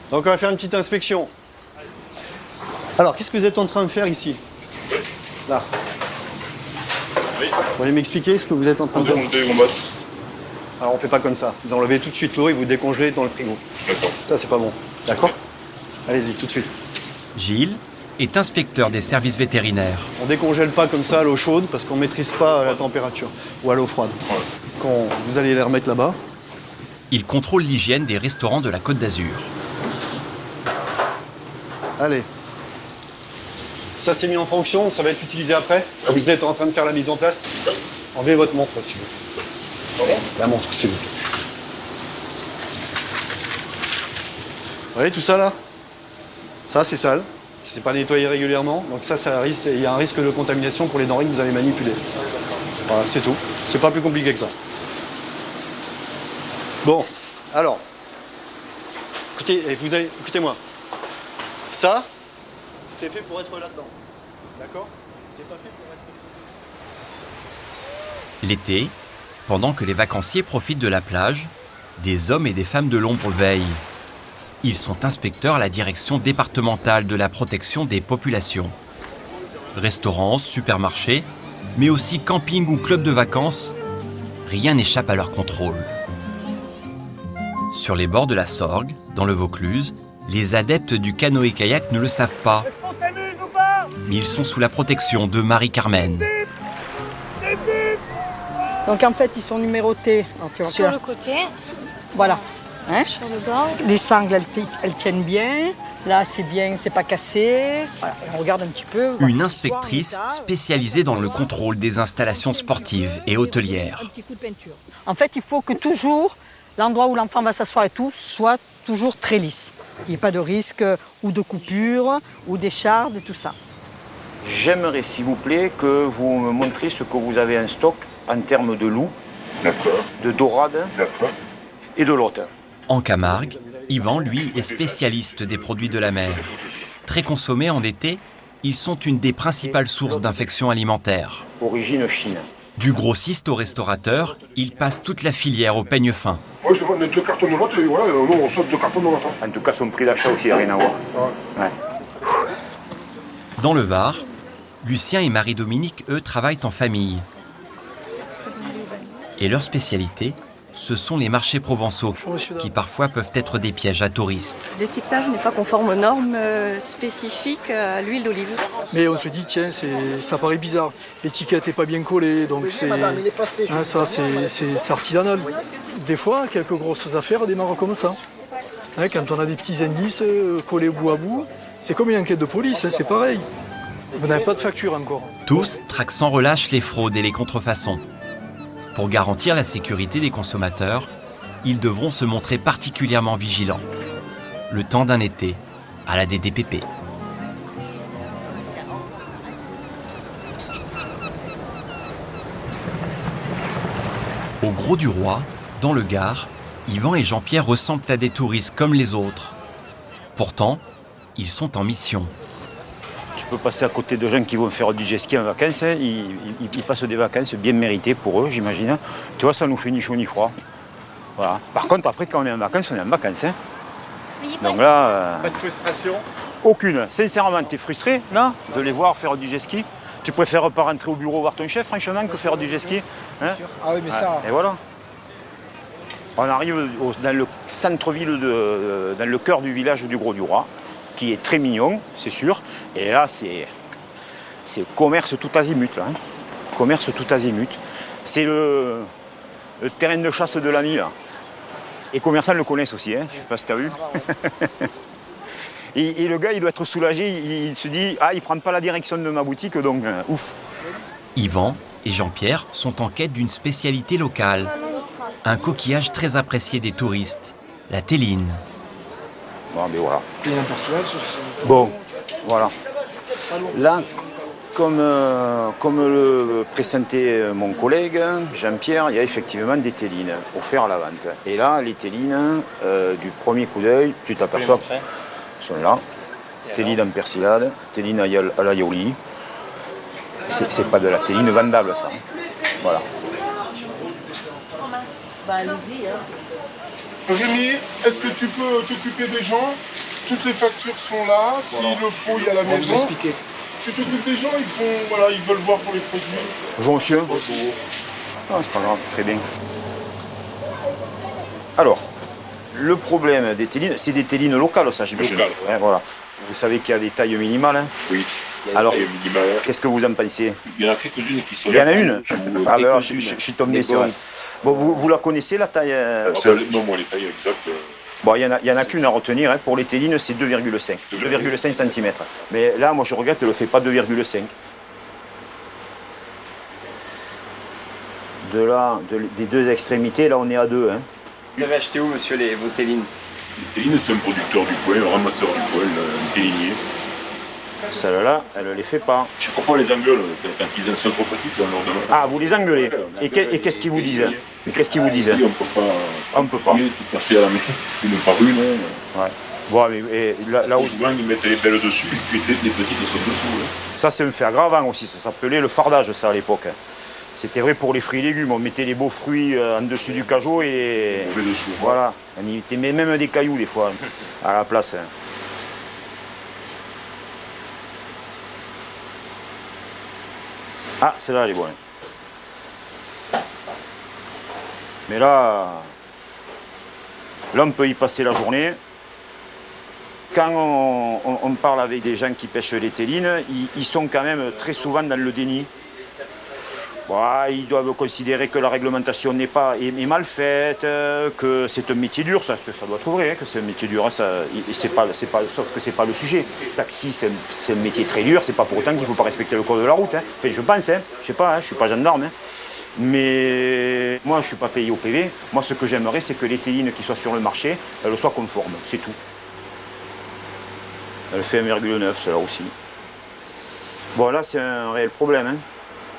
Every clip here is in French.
Donc on va faire une petite inspection. Alors, qu'est-ce que vous êtes en train de faire ici? Là. Oui. Vous pouvez m'expliquer ce que vous êtes en train de faire? Démonter les bombasses. Alors on fait pas comme ça. Vous enlevez tout de suite l'eau et vous décongelez dans le frigo. D'accord. Ça, c'est pas bon. D'accord? Allez-y, tout de suite. Gilles est inspecteur des services vétérinaires. On décongèle pas comme ça à l'eau chaude parce qu'on maîtrise pas la température ou à l'eau froide. Ouais. Quand vous allez les remettre là-bas. Il contrôle l'hygiène des restaurants de la Côte d'Azur. Allez. Ça c'est mis en fonction, ça va être utilisé après. Vous êtes en train de faire la mise en place. Enlevez votre montre s'il vous plaît. Pardon? La montre s'il vous plaît. Vous voyez tout ça là? Ça c'est sale. C'est pas nettoyé régulièrement. Donc ça il y a un risque de contamination pour les denrées que vous allez manipuler. Voilà, c'est tout. C'est pas plus compliqué que ça. Bon, alors. Écoutez-moi. Ça, c'est fait pour être là-dedans. D'accord? C'est pas fait pour être... L'été, pendant que les vacanciers profitent de la plage, des hommes et des femmes de l'ombre veillent. Ils sont inspecteurs à la direction départementale de la protection des populations. Restaurants, supermarchés, mais aussi camping ou club de vacances, rien n'échappe à leur contrôle. Sur les bords de la Sorgue, dans le Vaucluse, les adeptes du canoë-kayak ne le savent pas. Mais ils sont sous la protection de Marie-Carmen. Donc en fait, ils sont numérotés. Donc, sur le côté. Voilà. Hein? Sur le bord. Les sangles, elles tiennent bien. Là, c'est bien, c'est pas cassé. Voilà. Et on regarde un petit peu. Une inspectrice spécialisée dans le contrôle des installations sportives et hôtelières. Un petit coup de peinture. En fait, il faut que toujours l'endroit où l'enfant va s'asseoir et tout soit toujours très lisse. Il n'y ait pas de risque ou de coupure ou d'écharde et tout ça. J'aimerais, s'il vous plaît, que vous me montriez ce que vous avez en stock en termes de loup, de dorade et de lotte. En Camargue, Yvan, lui, est spécialiste des produits de la mer. Très consommés en été, ils sont une des principales sources d'infections alimentaires. Origine Chine. Du grossiste au restaurateur, il passe toute la filière au peigne fin. Moi, je demande 2 cartons de lotte et voilà, nous, on saute 2 cartons de lotte. En tout cas, son prix d'achat aussi n'a rien à voir. Ouais. Dans le Var, Lucien et Marie-Dominique, eux, travaillent en famille. Et leur spécialité, ce sont les marchés provençaux, qui parfois peuvent être des pièges à touristes. L'étiquetage n'est pas conforme aux normes spécifiques à l'huile d'olive. Mais on se dit, tiens, ça paraît bizarre. L'étiquette n'est pas bien collée, donc c'est artisanal. Des fois, quelques grosses affaires démarrent comme ça. Hein, quand on a des petits indices collés bout à bout, c'est comme une enquête de police, hein, c'est pareil. Vous n'avez pas de facture encore. Tous traquent sans relâche les fraudes et les contrefaçons. Pour garantir la sécurité des consommateurs, ils devront se montrer particulièrement vigilants. Le temps d'un été, à la DDPP. Au Gros du Roi, dans le Gard, Yvan et Jean-Pierre ressemblent à des touristes comme les autres. Pourtant, ils sont en mission. Tu peux passer à côté de gens qui vont faire du jet ski en vacances. Hein. Ils passent des vacances bien méritées pour eux, j'imagine. Tu vois, ça nous fait ni chaud ni froid. Voilà. Par contre, après, quand on est en vacances, on est en vacances. Hein. Donc là... Pas de frustration? Aucune. Sincèrement, tu es frustré, là, de les voir faire du jet ski? Tu préfères pas rentrer au bureau voir ton chef, franchement, que faire du jet ski, hein? Ah oui, mais ça... Et voilà. On arrive dans le centre-ville, dans le cœur du village du Gros du Roi, qui est très mignon, c'est sûr. Et là, c'est commerce tout azimut, là. Hein. Commerce tout azimut. C'est le terrain de chasse de l'ami, là. Et commerçants le connaissent aussi, hein. Je sais pas si tu as vu. Et le gars, il doit être soulagé, il se dit « Ah, il prend pas la direction de ma boutique, donc ouf ». Yvan et Jean-Pierre sont en quête d'une spécialité locale. Un coquillage très apprécié des touristes, la théline. Bon, mais voilà. c'est... Bon, voilà. Là, comme le présentait mon collègue Jean-Pierre, il y a effectivement des télines offertes à la vente. Et là, les télines, du premier coup d'œil, tu t'aperçois, sont là. Téline en persilade, téline à la yaouli. C'est pas de la téline vendable, ça. Voilà. Bah allez-y. Hein. Rémi, est-ce que tu peux t'occuper des gens? Toutes les factures sont là. S'il le faut, il y a la maison. Vous expliquer. Tu t'occupes des gens, ils veulent voir pour les produits. Bonjour monsieur. Ah, c'est pas grave, très bien. Alors, le problème des télines, c'est des télines locales, ça j'imagine. Locales, ouais. Voilà. Vous savez qu'il y a des tailles minimales. Hein. Oui. Alors, qu'est-ce que vous en pensez? Il y en a quelques-unes qui sont Il y en a là. une. Ah, alors, je suis tombé sur elle. Bon, vous la connaissez, la taille Non, moi, les tailles exactes. Bon, il y en a qu'une à retenir. Hein. Pour les télines, c'est 2,5. 2,5 cm. Mais là, moi, je regrette, elle ne fait pas 2,5. De là, des deux extrémités, là, on est à 2. Hein. Vous avez acheté où, monsieur, vos télines? Les télines, c'est un producteur du coin, un ramasseur du coin, un télinier. Celle-là, elle ne les fait pas. Chaque fois, les engueule, quand ils sont trop petites, on leur demande. Ah, vous les engueulez. Et qu'est-ce qu'ils vous disent? Qu'est-ce qu'ils vous disent? On ne peut pas. Passer à la main, une par une. Ouais. Bon, mais là où... Souvent, ils mettent les belles dessus, et puis les petites sont dessous. Hein. Ça, c'est un fer gravant aussi. Ça s'appelait le fardage, ça, à l'époque. C'était vrai pour les fruits et légumes. On mettait les beaux fruits en dessus du cajot et... On met dessous. Voilà. On y mettait même des cailloux, des fois, à la place. Ah, celle-là, elle est bonne. Mais là, on peut y passer la journée. Quand on parle avec des gens qui pêchent les télines, ils sont quand même très souvent dans le déni. Voilà, ils doivent considérer que la réglementation est mal faite, que c'est un métier dur, ça doit être vrai, que c'est un métier dur, sauf que c'est pas le sujet. Taxi, c'est un métier très dur, c'est pas pour autant qu'il ne faut pas respecter le code de la route. Hein. Enfin, je pense, hein, je sais pas, hein, je suis pas gendarme. Hein. Mais moi, je suis pas payé au PV. Moi, ce que j'aimerais, c'est que les télines qui soient sur le marché, elles soient conformes, c'est tout. Elle fait 1,9, celle-là aussi. Bon, là, c'est un réel problème. Hein.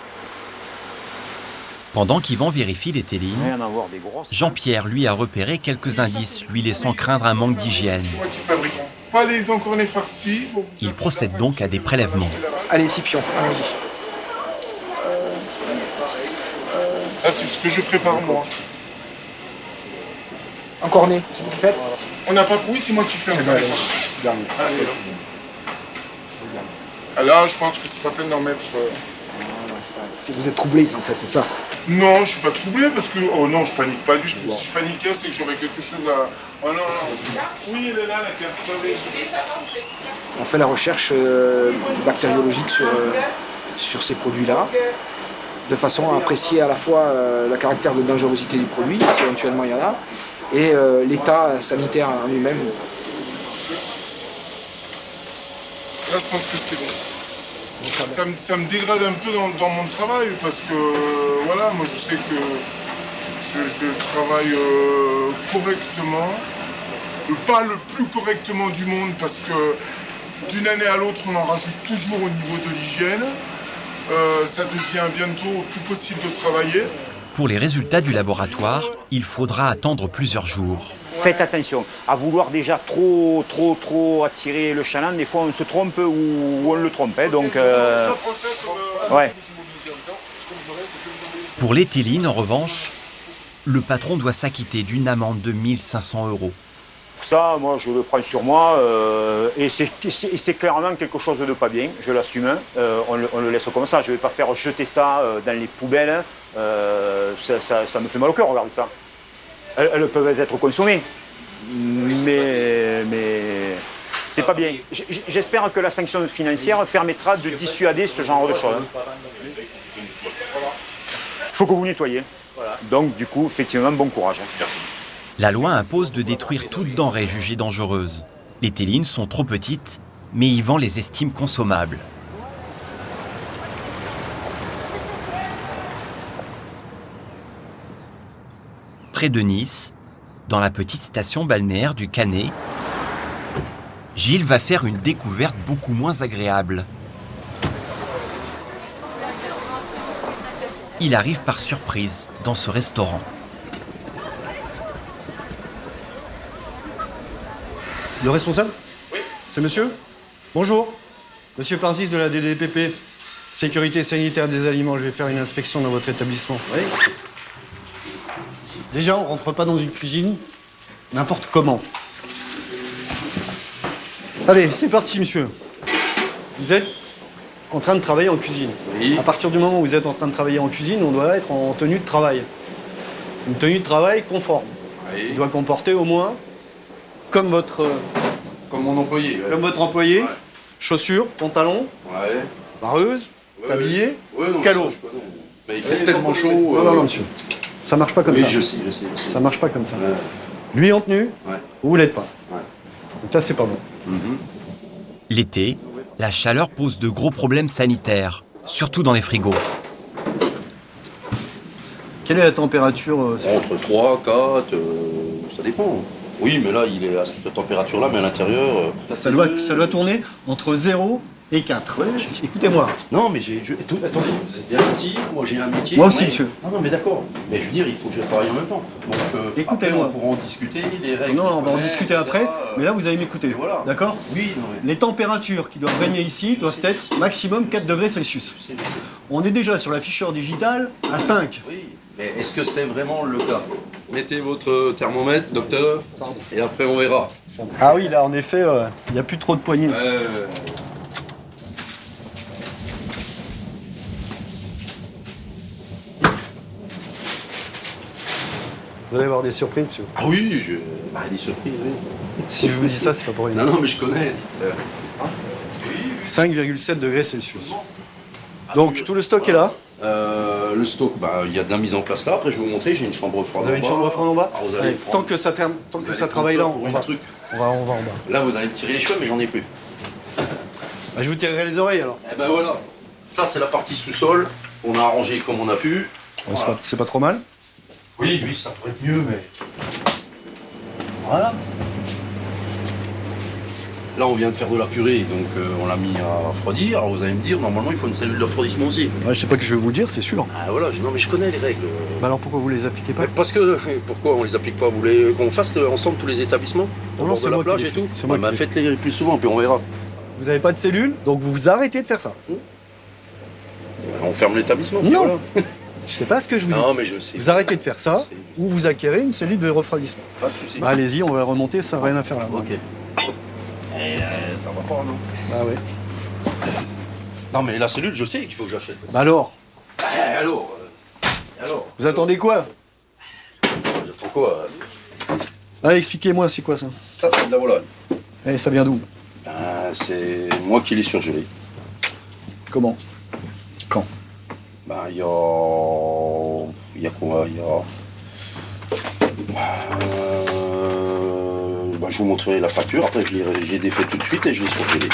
Pendant qu'Yvan vérifie les télines, Jean-Pierre, lui, a repéré quelques indices lui laissant craindre un manque d'hygiène. Pas les encornets farcis. Il procède donc à des prélèvements. Allez, Scipion, allons-y. Ça, c'est ce que je prépare, moi. Encornet, c'est vous qui faites? On n'a pas... Oui, c'est moi qui fais un encornet farcis. Là, je pense que c'est pas peine d'en mettre... Vous êtes troublé, en fait, c'est ça? Non, je suis pas troublé parce que... Oh non, je panique pas du tout. Si je paniquais, c'est que j'aurais quelque chose à... Oh non, non. Oui, elle est là, la carte. On fait la recherche bactériologique sur ces produits-là, de façon à apprécier à la fois le caractère de dangerosité du produit, si éventuellement il y en a, et l'état sanitaire en lui-même. Là, je pense que c'est bon. Ça me dégrade un peu dans mon travail parce que, voilà, moi je sais que je travaille correctement, pas le plus correctement du monde parce que d'une année à l'autre on en rajoute toujours au niveau de l'hygiène. Ça devient bientôt plus possible de travailler. Pour les résultats du laboratoire, il faudra attendre plusieurs jours. Faites attention, à vouloir déjà trop attirer le chaland, des fois on se trompe ou on le trompe. Hein, donc, ouais. Pour les télines, en revanche, le patron doit s'acquitter d'une amende de 1 500 €. Ça, moi, je le prends sur moi et c'est clairement quelque chose de pas bien, je l'assume. On le laisse comme ça, je ne vais pas faire jeter ça dans les poubelles. Ça me fait mal au cœur, regardez ça. Elles peuvent être consommées, mais c'est pas bien. J'espère que la sanction financière permettra de dissuader ce genre de choses. Il faut que vous nettoyiez. Donc, du coup, effectivement, bon courage. Merci. La loi impose de détruire toute denrée jugée dangereuse. Les télines sont trop petites, mais Yvan les estime consommables. Près de Nice, dans la petite station balnéaire du Canet, Gilles va faire une découverte beaucoup moins agréable. Il arrive par surprise dans ce restaurant. Le responsable? Oui. C'est monsieur? Bonjour. Monsieur Parzis de la DDPP. Sécurité sanitaire des aliments. Je vais faire une inspection dans votre établissement. Oui. Déjà, on rentre pas dans une cuisine n'importe comment. Allez, c'est parti, monsieur. Vous êtes en train de travailler en cuisine. Oui. À partir du moment où vous êtes en train de travailler en cuisine, on doit être en tenue de travail. Une tenue de travail conforme. Oui. Qui doit comporter au moins, comme votre Comme mon employé. Ouais. Comme votre employé, Ouais. chaussures, pantalons, Ouais. vareuse, Ouais, tablier, ouais, non, calot. ça, je connais. Mais il fait tellement chaud. Non, monsieur. Ça marche pas comme oui, ça. je sais. Ça marche pas comme ça. Ouais. Lui en tenue, Ouais. vous l'êtes pas. Ouais. Donc là, c'est pas bon. Mhm. L'été, la chaleur pose de gros problèmes sanitaires, surtout dans les frigos. Quelle est la température Entre 3, 4, ça dépend. Oui, mais là, il est à cette température-là, mais à l'intérieur... ça doit tourner entre 0 et 4. Ouais, Écoutez-moi. Non, mais attendez, vous êtes bien petit, moi j'ai un métier. Moi aussi, ouais. monsieur. Non, mais d'accord. Mais je veux dire, il faut que je travaille en même temps. Donc, Écoutez-moi. après, on pourra en discuter, les règles. Non, on va en connaître, discuter etc., après, mais là, vous allez m'écouter. voilà. D'accord? Oui, non, mais... Les températures qui doivent régner ici doivent être maximum 4 degrés Celsius. Je sais. On est déjà sur l'afficheur digital à 5. Oui, mais est-ce que c'est vraiment le cas? Mettez votre thermomètre, docteur, et après on verra. Ah oui, là, en effet, il n'y a plus trop de poignées. Vous allez avoir des surprises, monsieur. Ah oui, des surprises, oui. Si je vous dis ça, c'est pas pour rien. Non, mais je connais. 5,7 degrés Celsius. Donc, tout le stock est là. Le stock, il y a de la mise en place là. Après, je vais vous montrer, j'ai une chambre froide. Vous avez une chambre froide en bas. Alors, vous allez Allez, prendre- tant que ça travaille là, on va en bas. Là, vous allez me tirer les cheveux, mais j'en ai plus. Bah, je vous tirerai les oreilles alors. Eh ben voilà. Ça, c'est la partie sous-sol. On a arrangé comme on a pu. Voilà. C'est pas trop mal. Oui, ça pourrait être mieux, mais. Voilà. Là, on vient de faire de la purée, donc on l'a mis à refroidir. Alors, vous allez me dire, normalement, il faut une cellule de refroidissement aussi. Ouais, je sais pas que je vais vous le dire, c'est sûr. Ah voilà, non, mais je connais les règles. Bah alors pourquoi vous les appliquez pas? Mais parce que, pourquoi on les applique pas? Vous voulez qu'on fasse ensemble tous les établissements? Au Non, bord c'est de la moi qui plage les et fais. tout? C'est moi qui les faites-les plus souvent, puis on verra. Vous avez pas de cellule, donc vous arrêtez de faire ça. On ferme l'établissement. puis Non. voilà. Je sais pas ce que je vous dis. Non, mais je sais. Vous arrêtez de faire ça, ou vous acquérez une cellule de refroidissement. Pas de soucis. Bah allez-y, on va remonter, ça n'a rien à faire là. Ok. Ça va pas, non? Bah ouais. Non, mais la cellule, je sais qu'il faut que j'achète. Bah alors, Alors vous attendez quoi? J'attends quoi? Allez, expliquez-moi, c'est quoi ça? Ça, c'est de la volaille. Eh, ça vient d'où? C'est moi qui l'ai surgelé. Comment? Quand? Il y a quoi? Je vous montrerai la facture. Après, j'ai défait tout de suite et je l'ai surgelé.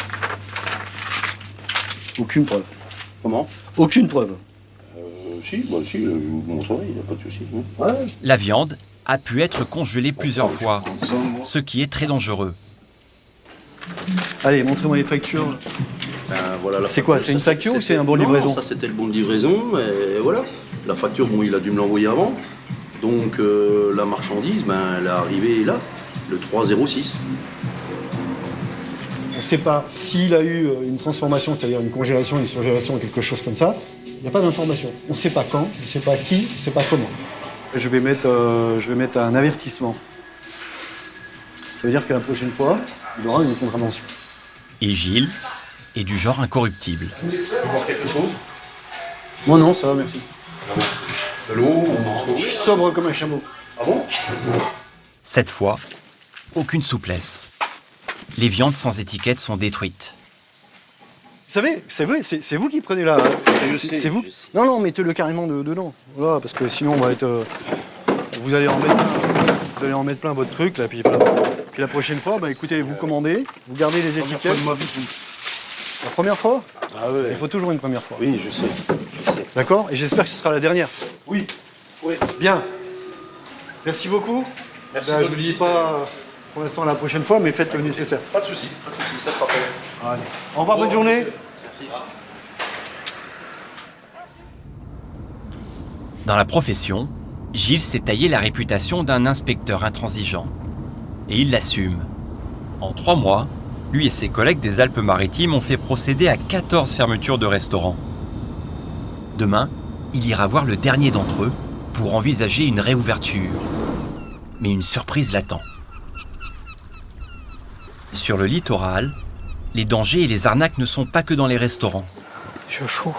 Aucune preuve. Comment? Aucune preuve. Si, je vous montrerai, il n'y a pas de souci. Ouais. La viande a pu être congelée plusieurs fois, ce qui est très dangereux. Allez, montrez-moi les factures. Voilà, C'est quoi? C'est une facture ou c'est un bon de livraison? Non, ça c'était le bon de livraison, et voilà. La facture, bon, il a dû me l'envoyer avant. Donc la marchandise, elle est arrivée là, le 306. On ne sait pas s'il a eu une transformation, c'est-à-dire une congélation, une surgélation, quelque chose comme ça. Il n'y a pas d'information. On ne sait pas quand, on ne sait pas qui, on ne sait pas comment. Je vais mettre un avertissement. Ça veut dire que la prochaine fois, il aura une contravention. Et Gilles est du genre incorruptible. Tu veux voir quelque chose? Moi non, ça va, merci. De l'eau? Je suis sobre comme un chameau. Ah bon? Cette fois, aucune souplesse. Les viandes sans étiquette sont détruites. Vous savez, c'est vrai, c'est vous qui prenez la... C'est vous. Non, mettez-le carrément dedans. Voilà, parce que sinon on va être... Vous allez en mettre plein votre truc, là, puis la prochaine fois, écoutez, vous commandez, vous gardez les étiquettes. La première fois? Ah ouais. Il faut toujours une première fois. Oui, je sais. D'accord? Et j'espère que ce sera la dernière. Oui. Bien. Merci beaucoup. Merci. Je ne vous dis pas pour l'instant la prochaine fois, mais faites le nécessaire. Pas de souci, ça sera fait. Allez. Au revoir, bonne journée. Merci. Dans la profession, Gilles s'est taillé la réputation d'un inspecteur intransigeant. Et il l'assume. En 3 mois, lui et ses collègues des Alpes-Maritimes ont fait procéder à 14 fermetures de restaurants. Demain, il ira voir le dernier d'entre eux pour envisager une réouverture. Mais une surprise l'attend. sur le littoral, les dangers et les arnaques ne sont pas que dans les restaurants. J'ai chaud.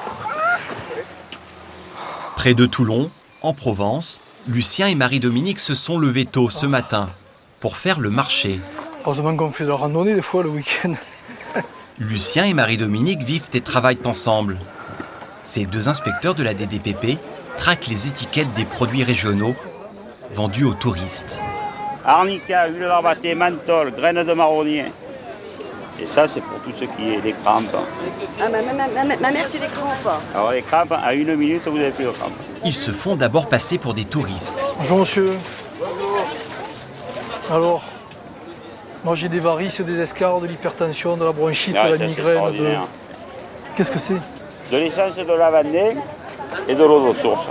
Près de Toulon, en Provence, Lucien et Marie-Dominique se sont levés tôt ce matin pour faire le marché. Heureusement qu'on fait de la randonnée des fois le week-end. Lucien et Marie-Dominique vivent et travaillent ensemble. Ces deux inspecteurs de la DDPP traquent les étiquettes des produits régionaux vendus aux touristes. Arnica, huile d'arbaté, menthol, graines de marronnier. Et ça, c'est pour tout ce qui est des crampes. Ah, ma mère, c'est des crampes. Alors les crampes, à 1 minute, vous n'avez plus de crampes. Ils se font d'abord passer pour des touristes. Bonjour monsieur. Alors, moi j'ai des varices, des escarres, de l'hypertension, de la bronchite, de la migraine. Qu'est-ce que c'est? De l'essence de lavandin et de l'eau de source.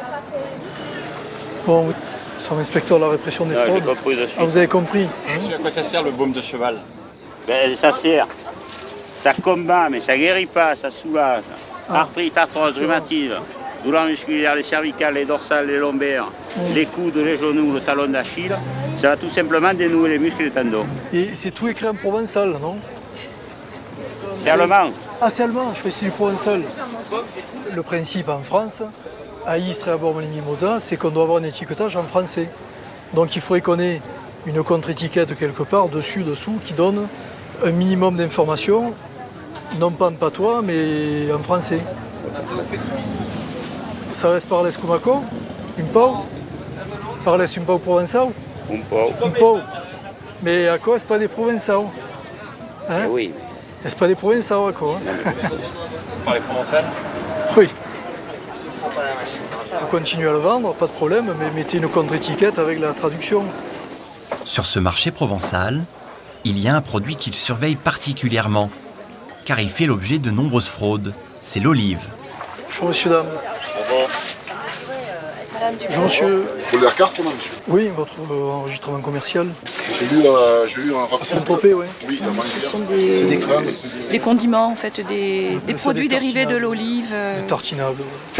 Bon, c'est l'inspecteur de la répression des fraudes. Ah, vous avez compris? À quoi ça sert le baume de cheval? Ben, ça sert. Ça combat, mais ça guérit pas, ça soulage. Arthrite, arthrose, rhumatisme, douleurs musculaires, les cervicales, les dorsales, les lombaires, les coudes, les genoux, le talon d'Achille. Ça va tout simplement dénouer les muscles et les tendons. Et c'est tout écrit en provençal, non? C'est allemand. Ah, c'est allemand, je fais c'est du provençal. Le principe en France, à Istres et à Bormes-les-Mimosas, c'est qu'on doit avoir un étiquetage en français. Donc il faudrait qu'on ait une contre-étiquette quelque part, dessus, dessous, qui donne un minimum d'informations, non pas en patois, mais en français. Sabes parler escumaco? Un peu? Parles un peu provençal? Un peu. Un peu. Mais à quoi c'est pas des provençaux? Hein? Oui. C'est pas des provençaux à quoi? Vous parlez provençal? Oui. On continue à le vendre, pas de problème, mais mettez une contre-étiquette avec la traduction. Sur ce marché provençal, il y a un produit qu'ils surveillent particulièrement, car il fait l'objet de nombreuses fraudes. C'est l'olive. Bonjour monsieur, dame. Bonjour monsieur. Vous voulez la carte ou non, monsieur? Oui, votre enregistrement commercial. J'ai lu un rapport. C'est trompé, oui. Oui, Ce sont c'est des crèmes. des condiments, en fait, des produits dérivés de l'olive. Des tartinables.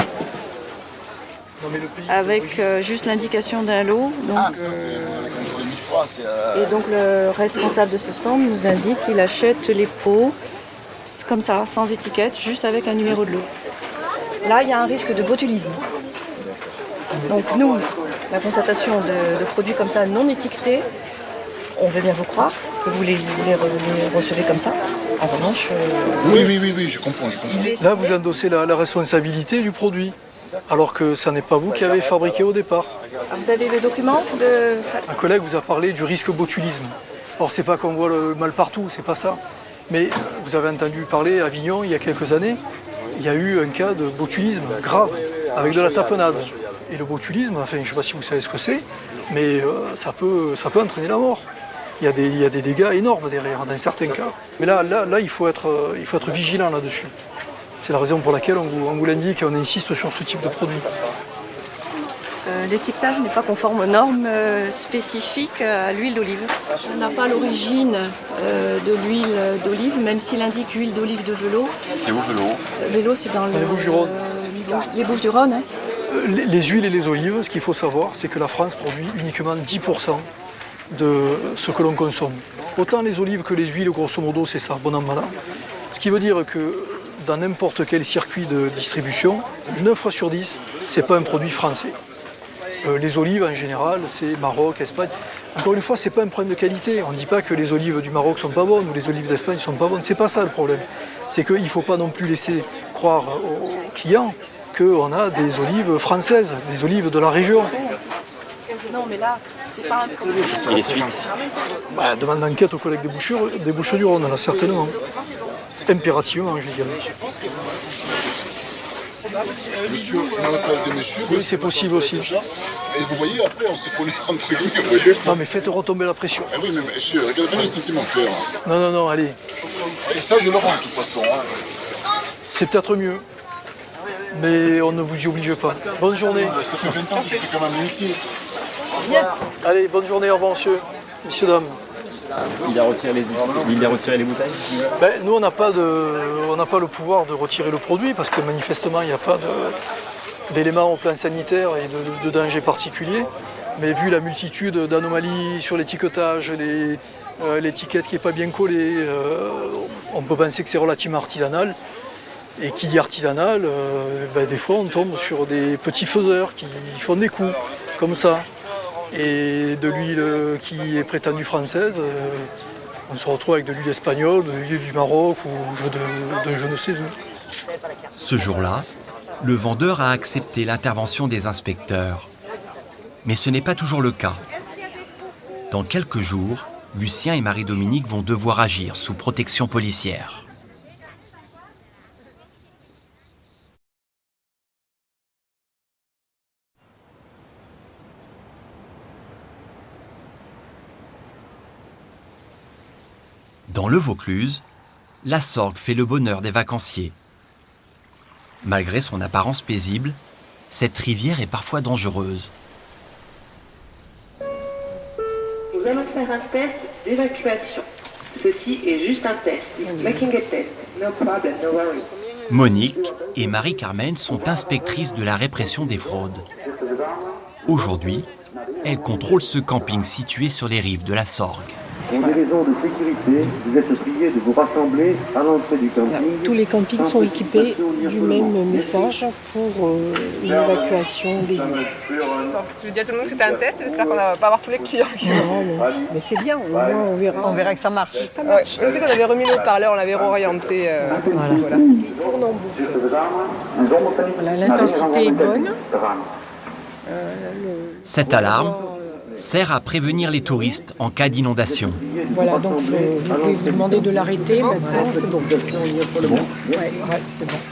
Avec juste l'indication d'un lot. Donc, Contre les 1000 fois, c'est... Et donc le responsable de ce stand nous indique qu'il achète les pots comme ça, sans étiquette, juste avec un numéro de lot. Là, il y a un risque de botulisme. Donc nous, la constatation de produits comme ça non étiquetés, on veut bien vous croire que vous les recevez comme ça. En revanche... Oui, je comprends. Là, vous endossez la responsabilité du produit, alors que ce n'est pas vous qui avez fabriqué au départ. Ah, vous avez le document de... Un collègue vous a parlé du risque botulisme. Or, c'est pas qu'on voit le mal partout, c'est pas ça. Mais vous avez entendu parler à Avignon, il y a quelques années, il y a eu un cas de botulisme grave, avec de la tapenade. Et le botulisme, enfin, je ne sais pas si vous savez ce que c'est, mais ça peut entraîner la mort. Il y a des dégâts énormes derrière, dans certains cas. Mais là il faut être vigilant là-dessus. C'est la raison pour laquelle on vous l'indique et on insiste sur ce type de produit. L'étiquetage n'est pas conforme aux normes spécifiques à l'huile d'olive. On n'a pas l'origine de l'huile d'olive, même s'il indique huile d'olive de Velot. C'est où Velot? Velot, c'est dans les Bouches-du-Rhône. Les Bouches-du-Rhône. Hein. Les huiles et les olives, ce qu'il faut savoir, c'est que la France produit uniquement 10% de ce que l'on consomme. Autant les olives que les huiles, grosso modo, c'est ça, bon an, mal an. Ce qui veut dire que dans n'importe quel circuit de distribution, 9 fois sur 10, ce n'est pas un produit français. Les olives, en général, c'est Maroc, Espagne. Encore une fois, ce n'est pas un problème de qualité. On ne dit pas que les olives du Maroc ne sont pas bonnes ou les olives d'Espagne ne sont pas bonnes. Ce n'est pas ça le problème. C'est qu'il ne faut pas non plus laisser croire aux clients qu'on a des olives françaises, des olives de la région. Non, mais là, c'est pas un problème. Et les suites? Demande d'enquête aux collègues des Bouches-du-Rhône, là, certainement. Impérativement, je dirais. Monsieur, je m'arrête avec des messieurs. Oui, c'est possible aussi. Et vous voyez, après, on se connaît entre guillemets, vous voyez. Non, mais faites retomber la pression. Eh oui, mais monsieur, regardez les sentiments clairs. Non, allez. Et ça, je le rends de toute façon. C'est peut-être mieux. Mais on ne vous y oblige pas. Bonne journée. Ça fait 20 ans que je fais quand même un métier. Allez, bonne journée, au revoir, monsieur. Messieurs, dames. Il a retiré les bouteilles? Nous, on n'a pas le pouvoir de retirer le produit parce que manifestement, il n'y a pas d'éléments au plan sanitaire et de danger particulier. Mais vu la multitude d'anomalies sur l'étiquetage, l'étiquette qui n'est pas bien collée, on peut penser que c'est relativement artisanal. Et qui dit artisanal, des fois on tombe sur des petits faiseurs qui font des coups, comme ça. Et de l'huile qui est prétendue française, on se retrouve avec de l'huile espagnole, de l'huile du Maroc ou de je ne sais où. Ce jour-là, le vendeur a accepté l'intervention des inspecteurs. Mais ce n'est pas toujours le cas. Dans quelques jours, Lucien et Marie-Dominique vont devoir agir sous protection policière. Dans le Vaucluse, la Sorgue fait le bonheur des vacanciers. Malgré son apparence paisible, cette rivière est parfois dangereuse. Nous allons faire un test d'évacuation. Ceci est juste un test. Making a test. No problem, no worry. Monique et Marie-Carmen sont inspectrices de la répression des fraudes. Aujourd'hui, elles contrôlent ce camping situé sur les rives de la Sorgue. Pour des raisons de sécurité, vous êtes priés de vous rassembler à l'entrée du camping. Tous les campings sont équipés du même message pour l'évacuation des lieux. Je dis à tout le monde que c'était un test, j'espère qu'on ne va pas avoir tous les clients qui Non, mais c'est bien, au moins on verra. On verra que ça marche. Ça marche. Je sais qu'on avait remis le haut-parleur, on l'avait réorienté. Voilà. Voilà, l'intensité est bonne. Cette alarme sert à prévenir les touristes en cas d'inondation. Voilà, donc je vais vous demander de l'arrêter. Maintenant, c'est bon. C'est bon. Ouais, c'est bon.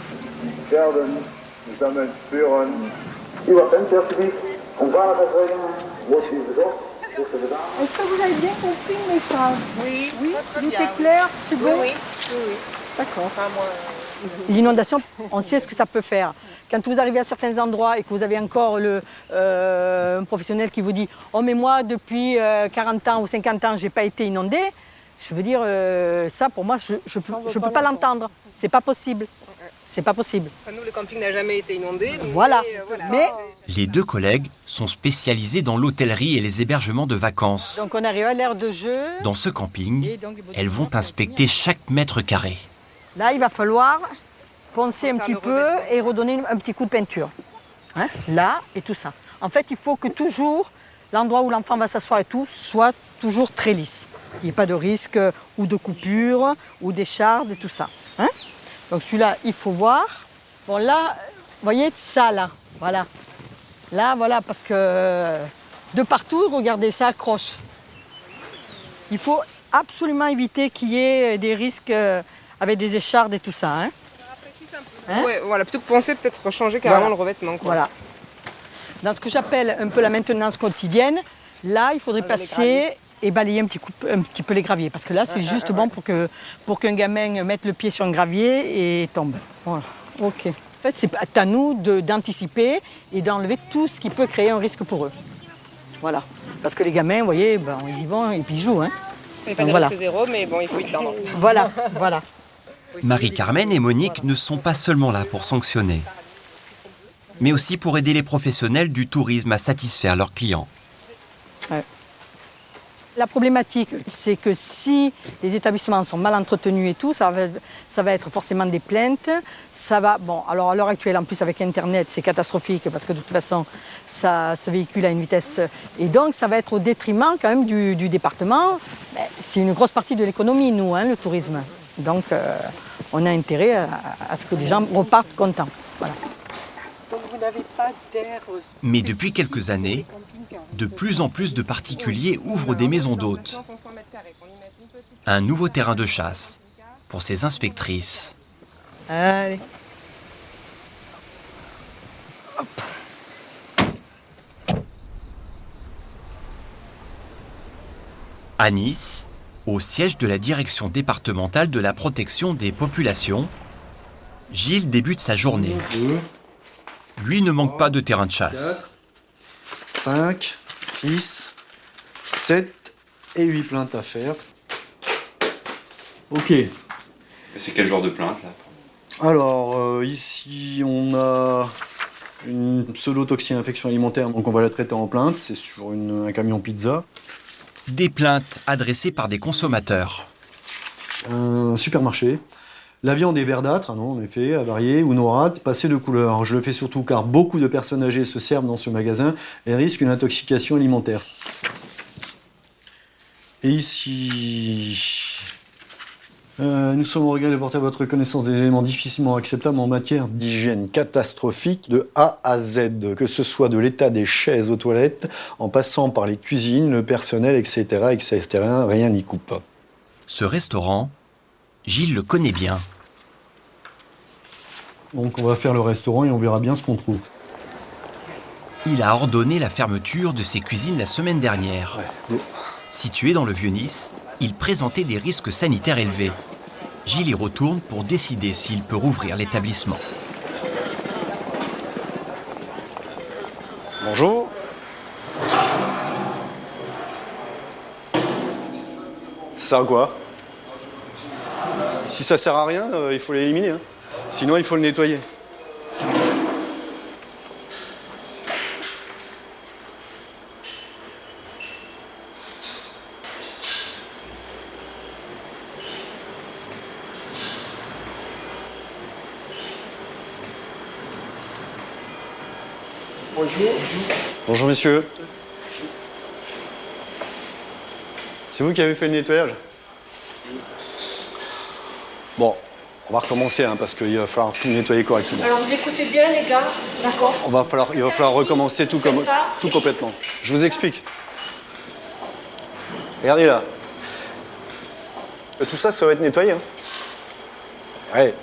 Est-ce que vous avez bien compris le message? Oui, tout est clair, c'est bon? Oui. D'accord. L'inondation, on sait ce que ça peut faire. Quand vous arrivez à certains endroits et que vous avez encore un professionnel qui vous dit « Oh mais moi, depuis 40 ans ou 50 ans, je n'ai pas été inondé », je veux dire, ça pour moi, je ne peux pas l'entendre. C'est pas possible. C'est pas possible. Enfin, nous, le camping n'a jamais été inondé. Voilà. Mais Les deux collègues sont spécialisés dans l'hôtellerie et les hébergements de vacances. donc on arrive à l'aire de jeu. Dans ce camping, elles vont inspecter chaque mètre carré. Là, il va falloir poncer un petit peu et redonner un petit coup de peinture. Hein, là et tout ça. En fait, il faut que toujours l'endroit où l'enfant va s'asseoir et tout soit toujours très lisse. Il n'y ait pas de risque ou de coupure ou d'écharde et tout ça. Hein, donc celui-là, il faut voir. Bon là, vous voyez ça là, voilà. Là, voilà, parce que de partout, regardez, ça accroche. Il faut absolument éviter qu'il y ait des risques avec des échardes et tout ça. Hein. Ouais, voilà, plutôt que penser, peut-être changer carrément le revêtement. Quoi. Voilà. Dans ce que j'appelle un peu la maintenance quotidienne, là, il faudrait passer et balayer un petit peu les graviers. Parce que là, c'est juste bon pour qu'un gamin mette le pied sur un gravier et tombe. Voilà. OK. En fait, c'est à nous d'anticiper et d'enlever tout ce qui peut créer un risque pour eux. Voilà. Parce que les gamins, vous voyez, ils y vont et puis ils jouent. Hein. C'est pas de risque zéro, mais bon, il faut y tendre. Voilà, voilà. Marie-Carmen et Monique ne sont pas seulement là pour sanctionner, mais aussi pour aider les professionnels du tourisme à satisfaire leurs clients. Ouais. La problématique, c'est que si les établissements sont mal entretenus et tout, ça va être forcément des plaintes. Ça va, bon, alors à l'heure actuelle, en plus avec Internet, c'est catastrophique parce que de toute façon, ça se véhicule à une vitesse. Et donc, ça va être au détriment quand même du département. C'est une grosse partie de l'économie, nous, hein, le tourisme. Donc, on a intérêt à ce que les gens repartent contents. Voilà. Donc vous n'avez pas d'air... Mais depuis quelques années, de plus en plus de particuliers ouvrent des maisons d'hôtes. Un nouveau terrain de chasse pour ces inspectrices. Allez. Hop. À Nice, au siège de la direction départementale de la protection des populations, Gilles débute sa journée. Lui ne manque pas de terrain de chasse. 5, 6, 7 et 8 plaintes à faire. Ok. C'est quel genre de plainte là? Alors, ici, on a une pseudo-toxine infection alimentaire, donc on va la traiter en plainte. C'est sur un camion pizza. Des plaintes adressées par des consommateurs. Un supermarché. La viande est verdâtre, ah non, en effet, avariée ou noirâtre, passée de couleur. Je le fais surtout car beaucoup de personnes âgées se servent dans ce magasin et risquent une intoxication alimentaire. Et ici... nous sommes au regret de porter à votre connaissance des éléments difficilement acceptables en matière d'hygiène catastrophique de A à Z, que ce soit de l'état des chaises aux toilettes, en passant par les cuisines, le personnel, etc., etc., rien n'y coupe. Ce restaurant, Gilles le connaît bien. Donc on va faire le restaurant et on verra bien ce qu'on trouve. Il a ordonné la fermeture de ses cuisines la semaine dernière. Ouais. Situé dans le Vieux-Nice, il présentait des risques sanitaires élevés. Gilles y retourne pour décider s'il peut rouvrir l'établissement. Bonjour. Ça sert à quoi? Si ça sert à rien, il faut l'éliminer. Hein. Sinon, il faut le nettoyer. Bonjour. Bonjour, messieurs. C'est vous qui avez fait le nettoyage? Bon, on va recommencer hein, parce qu'il va falloir tout nettoyer correctement. Alors vous écoutez bien les gars, d'accord? Il va falloir recommencer tout complètement. Je vous explique. Regardez là. Tout ça, ça va être nettoyé. Hein. Ouais.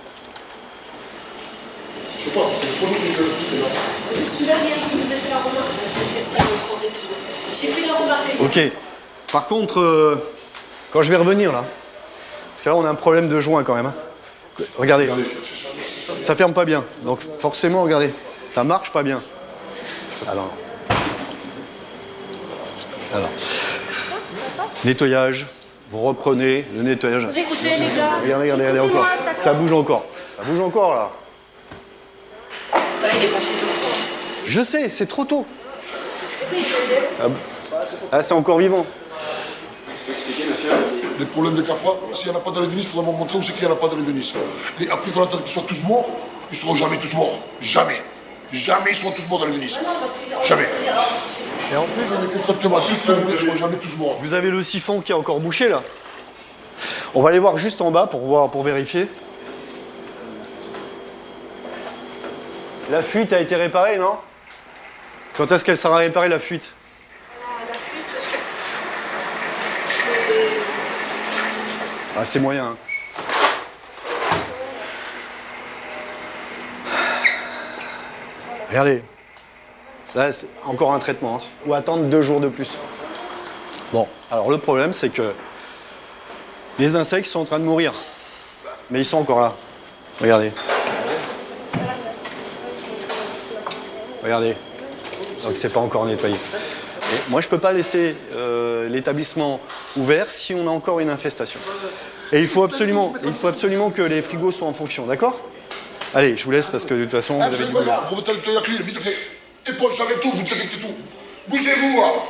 Je sais pas, c'est le projet que Celui-là, hier, je vous ai fait la remarque. J'ai fait la remarque. Ok. Par contre, quand je vais revenir là, parce que là on a un problème de joint quand même. Hein. Regardez, ça ferme pas bien. Donc forcément, regardez, ça marche pas bien. Alors, nettoyage. Vous reprenez le nettoyage. Vous écoutez les gars? Regardez encore. Ça bouge encore. Ça bouge encore là. Là, il est passé 2 fois. Je sais, c'est trop tôt. Ah, c'est encore vivant. Les problèmes de Carrefour, s'il n'y en a pas dans le Vieux-Nice, il faudra me montrer où c'est qu'il n'y en a pas dans le Vieux-Nice. Et après qu'on attend qu'ils soient tous morts, ils ne seront jamais tous morts. Jamais. Jamais ils seront tous morts dans le Vieux-Nice. Jamais. Et en plus, ils ne seront jamais tous morts. Vous avez le siphon qui est encore bouché là. On va aller voir juste en bas pour vérifier. La fuite a été réparée, non? Quand est-ce qu'elle sera réparée, la fuite? Ah, c'est moyen. Hein. Regardez. Là, c'est encore un traitement. Hein. Ou attendre 2 jours de plus. Bon, alors le problème, c'est que les insectes sont en train de mourir. Mais ils sont encore là. Regardez. Regardez. Donc c'est pas encore nettoyé. Et moi, je peux pas laisser l'établissement ouvert si on a encore une infestation. Et il faut absolument que les frigos soient en fonction, d'accord? Allez, je vous laisse parce que de toute façon, vous avez du boulot. Vous mettez la clé, vite fait. Éponge avec tout, vous désinfectez tout. Bougez-vous, hein.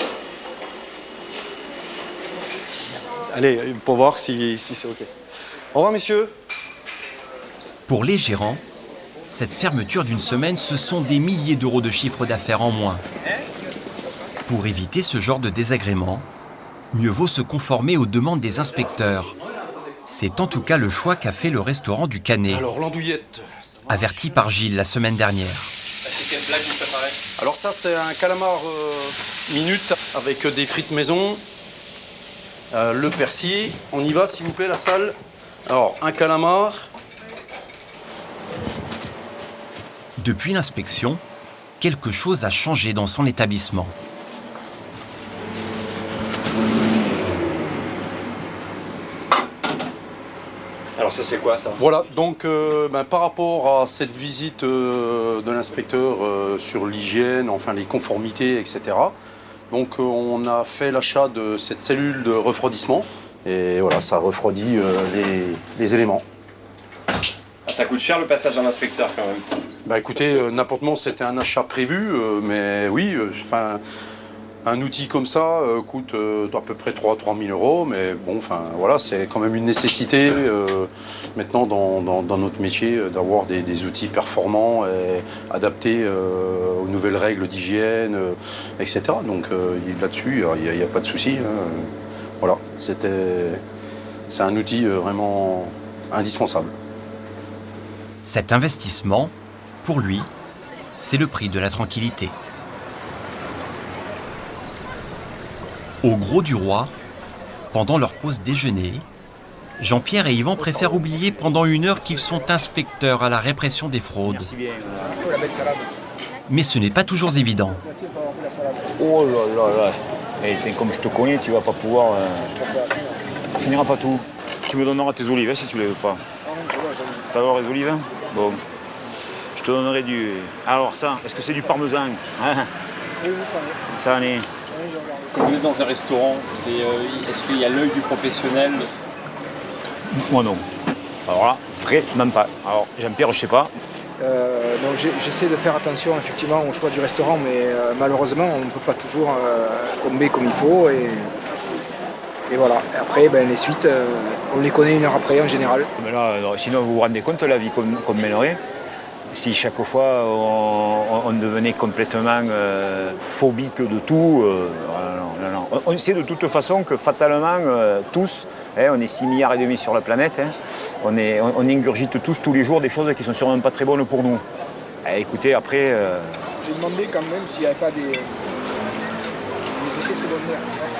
Allez, pour voir si c'est OK. Au revoir, messieurs. Pour les gérants, cette fermeture d'une semaine, ce sont des milliers d'euros de chiffre d'affaires en moins. Pour éviter ce genre de désagrément, mieux vaut se conformer aux demandes des inspecteurs. C'est en tout cas le choix qu'a fait le restaurant du Canet. Alors, l'andouillette. Averti par Gilles la semaine dernière. C'est quelle blague vous préparez? Alors ça, c'est un calamar minute avec des frites maison, le persil. On y va, s'il vous plaît, la salle. Alors, un calamar. Depuis l'inspection, quelque chose a changé dans son établissement. Alors ça c'est quoi ça? Voilà, donc par rapport à cette visite de l'inspecteur sur l'hygiène, enfin les conformités, etc. Donc on a fait l'achat de cette cellule de refroidissement et voilà, ça refroidit les éléments. Ah, ça coûte cher le passage d'un inspecteur quand même. Bah écoutez, n'importe comment c'était un achat prévu, mais oui, Un outil comme ça coûte à peu près 3 000 euros, mais bon, enfin voilà, c'est quand même une nécessité maintenant dans notre métier d'avoir des outils performants et adaptés aux nouvelles règles d'hygiène, etc. Donc là-dessus, il n'y a pas de souci. Voilà, c'est un outil vraiment indispensable. Cet investissement, pour lui, c'est le prix de la tranquillité. Au Gros du Roi, pendant leur pause déjeuner, Jean-Pierre et Yvan préfèrent oublier pendant 1 heure qu'ils sont inspecteurs à la répression des fraudes. Mais ce n'est pas toujours évident. Oh là là là. Et comme je te connais, tu vas pas pouvoir... Tu finiras pas tout. Tu me donneras tes olives si tu les veux pas. T'as les olives? Bon. Je te donnerai du... Alors ça, est-ce que c'est du parmesan? Oui, ça en est. Ça en est. Quand vous êtes dans un restaurant, est-ce qu'il y a l'œil du professionnel? Moi non. Alors là, vraiment pas. Alors Jean-Pierre, je sais pas. Donc j'essaie de faire attention effectivement au choix du restaurant, mais malheureusement on ne peut pas toujours tomber comme il faut. Et voilà. Et après, les suites, on les connaît 1 heure après en général. Mais là, sinon vous vous rendez compte de la vie qu'on mènerait? Si chaque fois on devenait complètement phobique de tout, non. On sait de toute façon que fatalement, tous, on est 6,5 milliards sur la planète, on ingurgite tous les jours des choses qui sont sûrement pas très bonnes pour nous. Écoutez, après... J'ai demandé quand même s'il n'y avait pas des effets secondaires.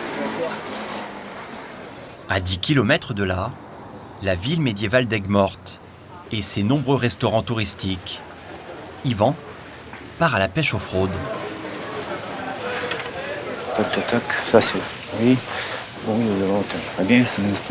À 10 km de là, la ville médiévale d'Aigues-Mortes et ses nombreux restaurants touristiques. Yvan part à la pêche aux fraudes. Toc, toc, toc, ça c'est... Oui, bon, très bien.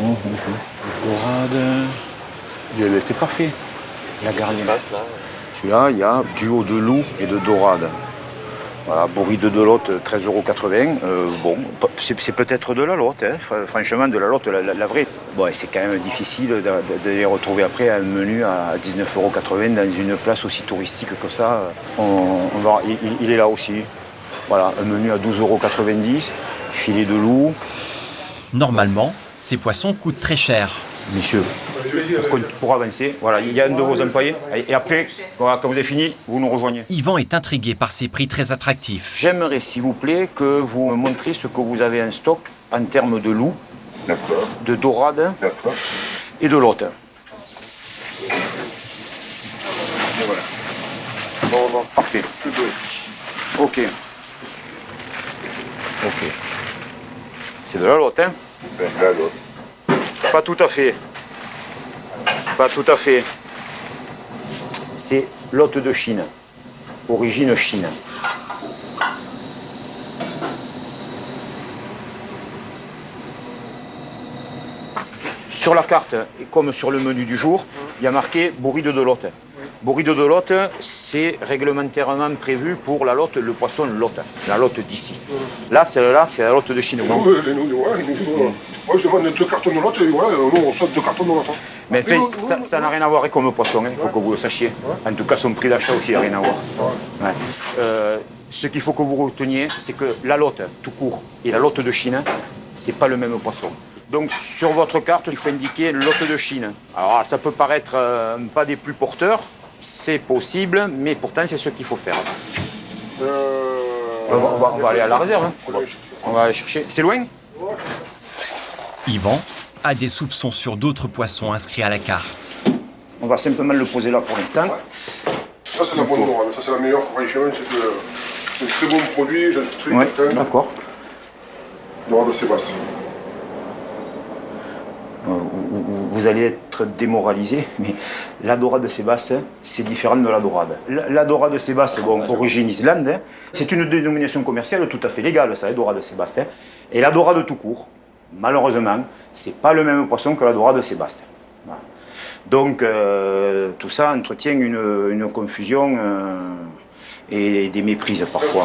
Dorade... C'est parfait. La gardienne. Celui-là, il y a duo de loup et de dorade. Voilà, bourride de lotte, 13,80 €. Bon, c'est peut-être de la lotte, franchement, de la lotte, la vraie. Bon, c'est quand même difficile de les retrouver après un menu à 19,80 € dans une place aussi touristique que ça. Il est là aussi. Voilà, un menu à 12,90 €, filet de loup. Normalement, ces poissons coûtent très cher. Messieurs, pour avancer, voilà, il y a un de vos employés. Et après, voilà, quand vous avez fini, vous nous rejoignez. Yvan est intrigué par ces prix très attractifs. J'aimerais, s'il vous plaît, que vous me montriez ce que vous avez en stock en termes de loup, de dorade et de lotte. Voilà. Parfait. Ok. C'est de la lotte, hein? De la lotte. Pas tout à fait. Pas tout à fait. C'est lotte de Chine. Origine Chine. Sur la carte, et comme sur le menu du jour, il y a marqué bourride de lotte. Bourride de lotte, c'est réglementairement prévu pour la lotte, le poisson lotte, la lotte d'ici. Là, celle-là, c'est la lotte de Chine. Moi, je demande 2 cartons de lotte et voilà, nous, on saute 2 cartons de lotte. Mais ça n'a rien à voir comme poisson, il faut que vous le sachiez. En tout cas, son prix d'achat aussi n'a rien à voir. Ouais. Ce qu'il faut que vous reteniez, c'est que la lotte, tout court, et la lotte de Chine, c'est pas le même poisson. Donc, sur votre carte, il faut indiquer lotte de Chine. Alors, ça peut paraître pas des plus porteurs, c'est possible, mais pourtant, c'est ce qu'il faut faire. On va aller à la réserve. On va aller chercher. C'est loin? Yvan a des soupçons sur d'autres poissons inscrits à la carte. On va simplement le poser là pour l'instant. Ça, c'est la bonne dorade. Ça, c'est la meilleure. Franchement, c'est un très bon produit. J'en suis très content. D'accord. Dorade de Sébastien. Vous allez être démoralisé, mais la dorade de Sébastien, c'est différent de la dorade. La dorade de Sébastien, bon, origine Islande, c'est une dénomination commerciale tout à fait légale, ça, la dorade de Sébastien. Et la dorade tout court, malheureusement, c'est pas le même poisson que la dorade de Sébastien. Voilà. Donc, tout ça entretient une confusion et des méprises parfois.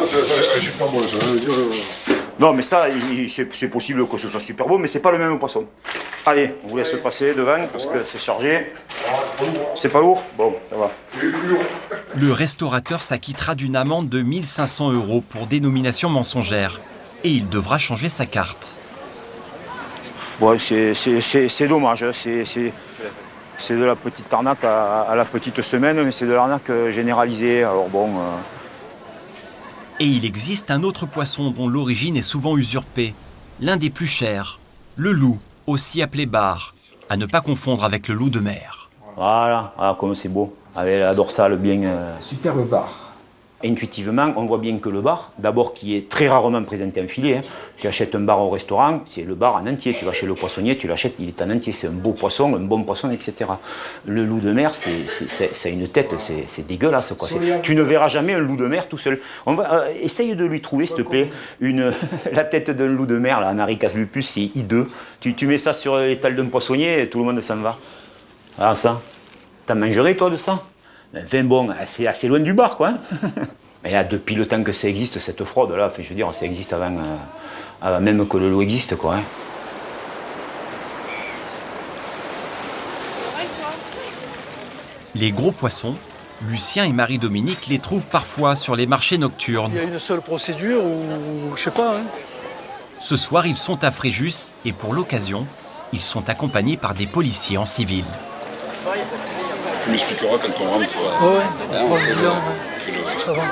Non, mais ça, c'est possible que ce soit super beau, mais c'est pas le même poisson. Allez, on vous laisse passer devant parce que c'est chargé. C'est pas lourd? Bon, ça va. Le restaurateur s'acquittera d'une amende de 1 500 € pour dénomination mensongère et il devra changer sa carte. Ouais, c'est dommage, c'est de la petite arnaque à la petite semaine, mais c'est de l'arnaque généralisée. Alors bon. Et il existe un autre poisson dont l'origine est souvent usurpée, l'un des plus chers, le loup, aussi appelé bar, à ne pas confondre avec le loup de mer. Voilà, comme c'est beau, avec la dorsale bien... Superbe bar. Intuitivement, on voit bien que le bar, d'abord qui est très rarement présenté en filet, tu achètes un bar au restaurant, c'est le bar en entier, tu vas chez le poissonnier, tu l'achètes, il est en entier, c'est un beau poisson, un bon poisson, etc. Le loup de mer, c'est une tête, c'est dégueulasse, quoi. Tu ne verras jamais un loup de mer tout seul. Essaye de lui trouver, s'il te plaît, la tête d'un loup de mer, là, Anaricas lupus, c'est hideux. Tu mets ça sur l'étal d'un poissonnier et tout le monde s'en va. Ah ça, t'en mangerais toi de ça? Enfin bon, c'est assez loin du bar, quoi. Mais là, depuis le temps que ça existe, cette fraude-là, je veux dire, ça existe avant même que le loup existe, quoi. Les gros poissons, Lucien et Marie-Dominique les trouvent parfois sur les marchés nocturnes. Il y a une seule procédure ou je sais pas. Ce soir, ils sont à Fréjus et pour l'occasion, ils sont accompagnés par des policiers en civil. Tu m'expliqueras quand on rentre. Ça va.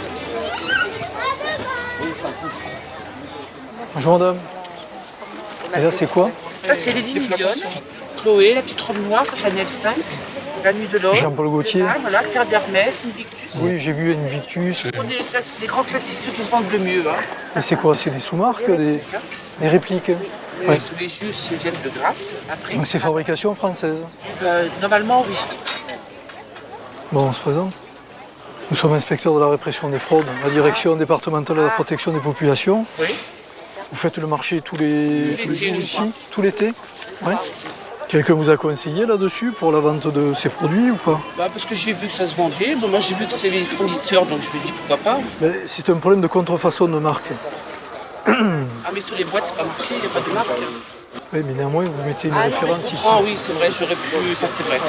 Bonjour madame. Et là c'est quoi? Ça c'est Lady Mignonne, Chloé, la petite robe noire, ça Chanel 5, la nuit de l'homme. Jean-Paul Gaultier. Voilà, Terre d'Hermès, Invictus. Oui, j'ai vu Invictus. On est les grands classiques, ceux qui se vendent le mieux. Et c'est quoi? C'est des sous-marques, des répliques? Oui. Les jus viennent de Grasse. Après, donc c'est fabrication française? Normalement oui. Bon, on se présente. Nous sommes inspecteurs de la répression des fraudes, la direction départementale de la protection des populations. Oui. Vous faites le marché tous les jours ici, tout l'été? Oui. Quelqu'un vous a conseillé là-dessus pour la vente de ces produits ou pas? Parce que j'ai vu que ça se vendait. Bon, moi j'ai vu que c'est les fournisseurs, donc je me dis pourquoi pas. C'est un problème de contrefaçon de marque. Ah mais sur les boîtes c'est pas marqué, il n'y a pas de marque. Oui, mais néanmoins vous mettez une référence ici. Ah oui, c'est vrai, j'aurais pu, ça c'est vrai.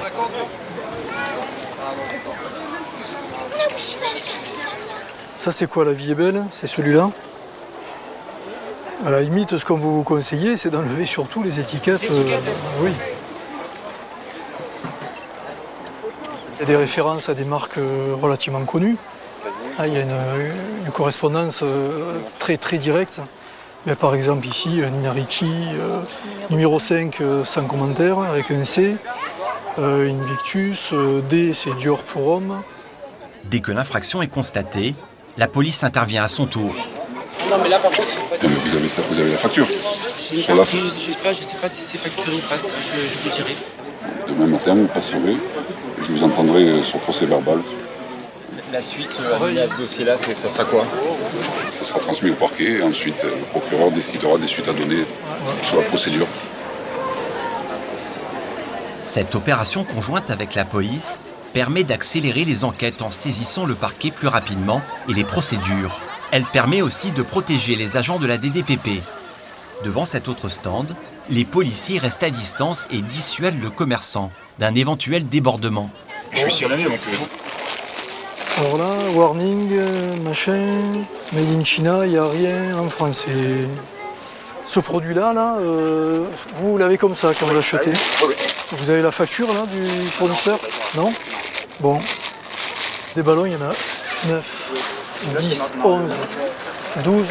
Ça c'est quoi, La Vie est belle? C'est celui-là? À la limite, ce qu'on vous conseille, c'est d'enlever surtout les étiquettes. Oui. Il y a des références à des marques relativement connues. Ah, il y a une correspondance très très directe. Mais par exemple ici, Nina Ricci, numéro 5 sans commentaire, avec un C. Invictus, D c'est Dior pour homme. Dès que l'infraction est constatée, la police intervient à son tour. Non mais là par contre, vous avez la facture. Je sais pas si c'est facturé ou pas, je vous dirai. Demain matin, vous passerez, je vous entendrai sur procès verbal. La suite à ce dossier-là, ça sera quoi? Ça sera transmis au parquet et ensuite le procureur décidera des suites à donner sur la procédure. Cette opération conjointe avec la police permet d'accélérer les enquêtes en saisissant le parquet plus rapidement et les procédures. Elle permet aussi de protéger les agents de la DDPP. Devant cet autre stand, les policiers restent à distance et dissuadent le commerçant d'un éventuel débordement. Je suis ici à l'année donc... Alors là, warning, machin, made in China, il n'y a rien en France. Et ce produit-là, vous l'avez comme ça quand vous l'achetez. Vous avez la facture là du fournisseur? Non? Bon. Des ballons, il y en a 9, 10, 11, 12,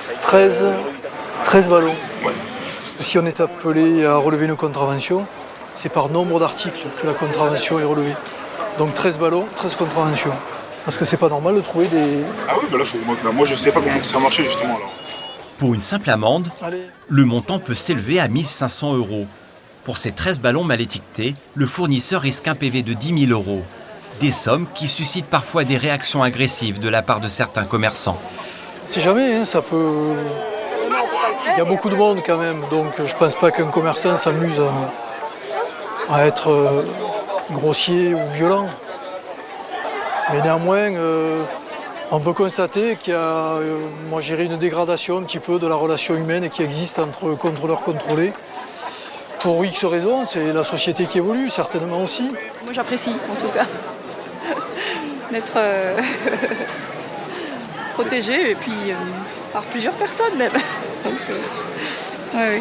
13 ballons. Si on est appelé à relever une contravention, c'est par nombre d'articles que la contravention est relevée. Donc 13 ballons, 13 contraventions. Parce que c'est pas normal de trouver des... Ah oui, là, moi je sais pas comment ça marchait justement alors. Pour une simple amende, le montant peut s'élever à 1 500 €. Pour ces 13 ballons mal étiquetés, le fournisseur risque un PV de 10 000 €. Des sommes qui suscitent parfois des réactions agressives de la part de certains commerçants. Si jamais, ça peut... Il y a beaucoup de monde quand même, donc je pense pas qu'un commerçant s'amuse à être grossier ou violent. Mais néanmoins, on peut constater qu'il y a, moi j'irais une dégradation un petit peu de la relation humaine qui existe entre contrôleurs contrôlés. Pour X raisons, c'est la société qui évolue, certainement aussi. Moi j'apprécie en tout cas d'être protégé et puis Par plusieurs personnes même. Donc, oui.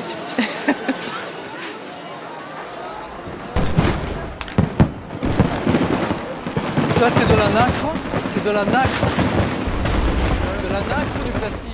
Ça, c'est de la nacre. C'est de la nacre. De la nacre du plastique.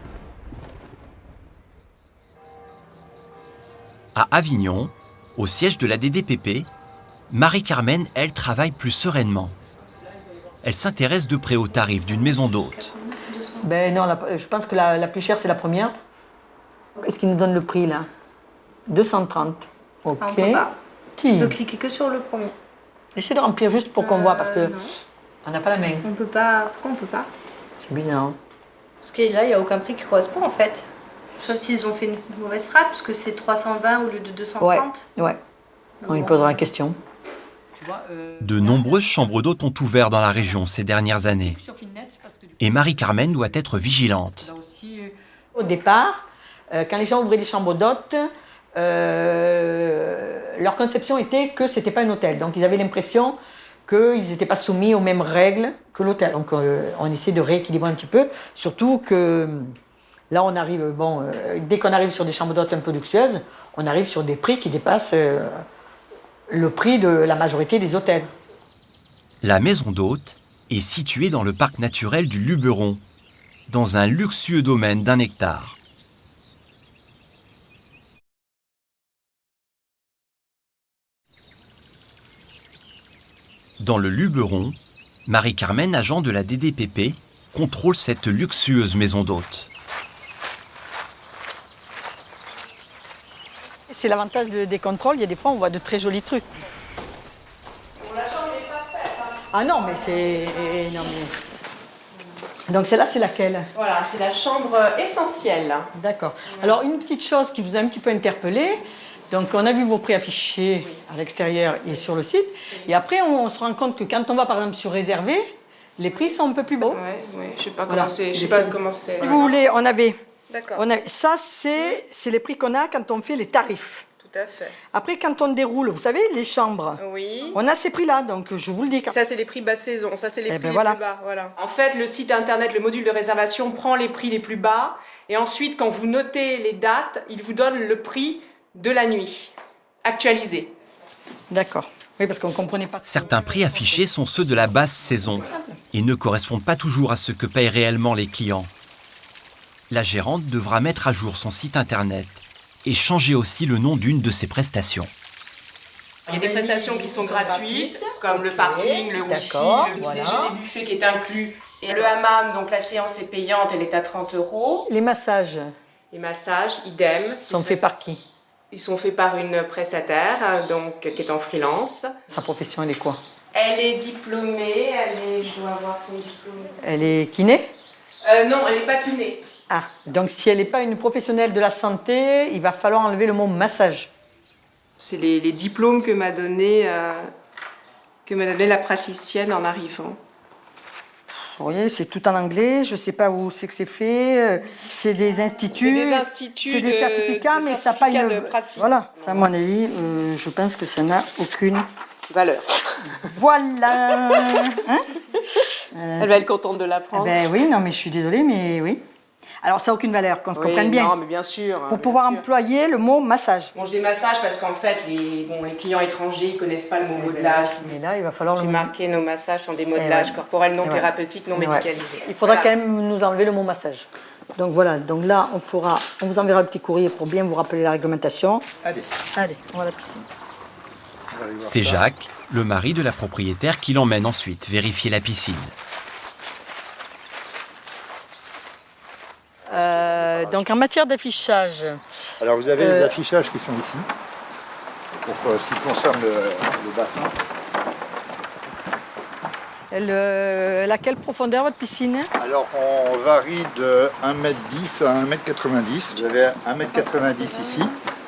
À Avignon, au siège de la DDPP, Marie-Carmen, elle, travaille plus sereinement. Elle s'intéresse de près aux tarifs d'une maison d'hôte. Ben non, je pense que la plus chère, c'est la première. Est-ce qu'il nous donne le prix, là? 230. Ok. On peut pas. Qui? On peut cliquer que sur le premier. Essayez de remplir juste pour qu'on voit, parce que Non. on n'a pas la main. On peut pas. Pourquoi on peut pas? C'est bizarre. Parce que là, il n'y a aucun prix qui correspond en fait. Sauf s'ils ont fait une mauvaise frappe, parce que c'est 320 au lieu de 230. Ouais. On lui posera la question. De nombreuses chambres d'hôtes ont ouvert dans la région ces dernières années. Et Marie-Carmen doit être vigilante. Au départ, quand les gens ouvraient les chambres d'hôtes, leur conception était que ce n'était pas un hôtel. Donc ils avaient l'impression qu'ils n'étaient pas soumis aux mêmes règles que l'hôtel. Donc on essaie de rééquilibrer un petit peu. Surtout que là, on arrive, dès qu'on arrive sur des chambres d'hôtes un peu luxueuses, on arrive sur des prix qui dépassent le prix de la majorité des hôtels. La maison d'hôte est située dans le parc naturel du Luberon, dans un luxueux domaine d'1 hectare. Dans le Luberon, Marie-Carmen, agent de la DDPP, contrôle cette luxueuse maison d'hôte. C'est l'avantage des contrôles, il y a des fois on voit de très jolis trucs. La chambre n'est pas faite. Ah non, mais c'est... Non, mais... Donc celle-là, c'est laquelle? Voilà, c'est la chambre essentielle. D'accord. Alors une petite chose qui vous a un petit peu interpellé, donc on a vu vos prix affichés à l'extérieur et sur le site, et après on se rend compte que quand on va par exemple sur réservé, les prix sont un peu plus bas. Oui, je sais pas Voilà. comment c'est. Je sais pas comment c'est. Si vous voulez, on avait... D'accord. Ça, c'est les prix qu'on a quand on fait les tarifs. Tout à fait. Après, quand on déroule, vous savez, les chambres, Oui. on a ces prix-là, donc je vous le dis. Ça, c'est les prix basse saison. Ça, c'est les prix les voilà. plus bas. Voilà. En fait, le site internet, le module de réservation prend les prix les plus bas. Et ensuite, quand vous notez les dates, il vous donne le prix de la nuit, actualisé. D'accord. Oui, parce qu'on ne comprenait pas. Certains prix affichés sont ceux de la basse saison et ne correspondent pas toujours à ce que payent réellement les clients. La gérante devra mettre à jour son site internet et changer aussi le nom d'une de ses prestations. Il y a des prestations qui sont gratuites, comme le parking, le wifi, le petit déjeuner buffet qui est inclus. Et le hammam, donc la séance est payante, elle est à 30 €. Les massages? Les massages, idem. Sont faits par qui? Ils sont faits par une prestataire, donc, qui est en freelance. Sa profession, elle est quoi? Elle est diplômée, je dois avoir son diplôme. Elle est kiné? Non, elle n'est pas kiné. Ah, donc si elle n'est pas une professionnelle de la santé, il va falloir enlever le mot massage. C'est les diplômes que m'a donné la praticienne en arrivant. Vous voyez, c'est tout en anglais, je ne sais pas où c'est que c'est fait. C'est des instituts. C'est des instituts. C'est des certificats, mais ça n'a pas une. De pratique. Voilà, ça, à mon avis, je pense que ça n'a aucune valeur. Voilà. Hein, elle va être contente de l'apprendre. Ben oui, non, mais je suis désolée, mais oui. Alors, ça n'a aucune valeur, qu'on se comprenne bien. Non, mais bien sûr. Pour pouvoir employer le mot massage. Bon, je dis massage parce qu'en fait, les clients étrangers, ils ne connaissent pas le mot modelage. Mais là, il va falloir... J'ai marqué nos massages sont des modelages corporels non thérapeutiques, non médicalisés. Il faudra quand même nous enlever le mot massage. Donc voilà, donc là, on vous enverra le petit courrier pour bien vous rappeler la réglementation. Allez, on va à la piscine. C'est Jacques, le mari de la propriétaire, qui l'emmène ensuite vérifier la piscine. Donc en matière d'affichage... Alors vous avez les affichages qui sont ici, pour ce qui concerne le bassin. Elle a quelle profondeur votre piscine? Alors on varie de 1,10 m à 1,90 m. Vous avez 1,90 m ici.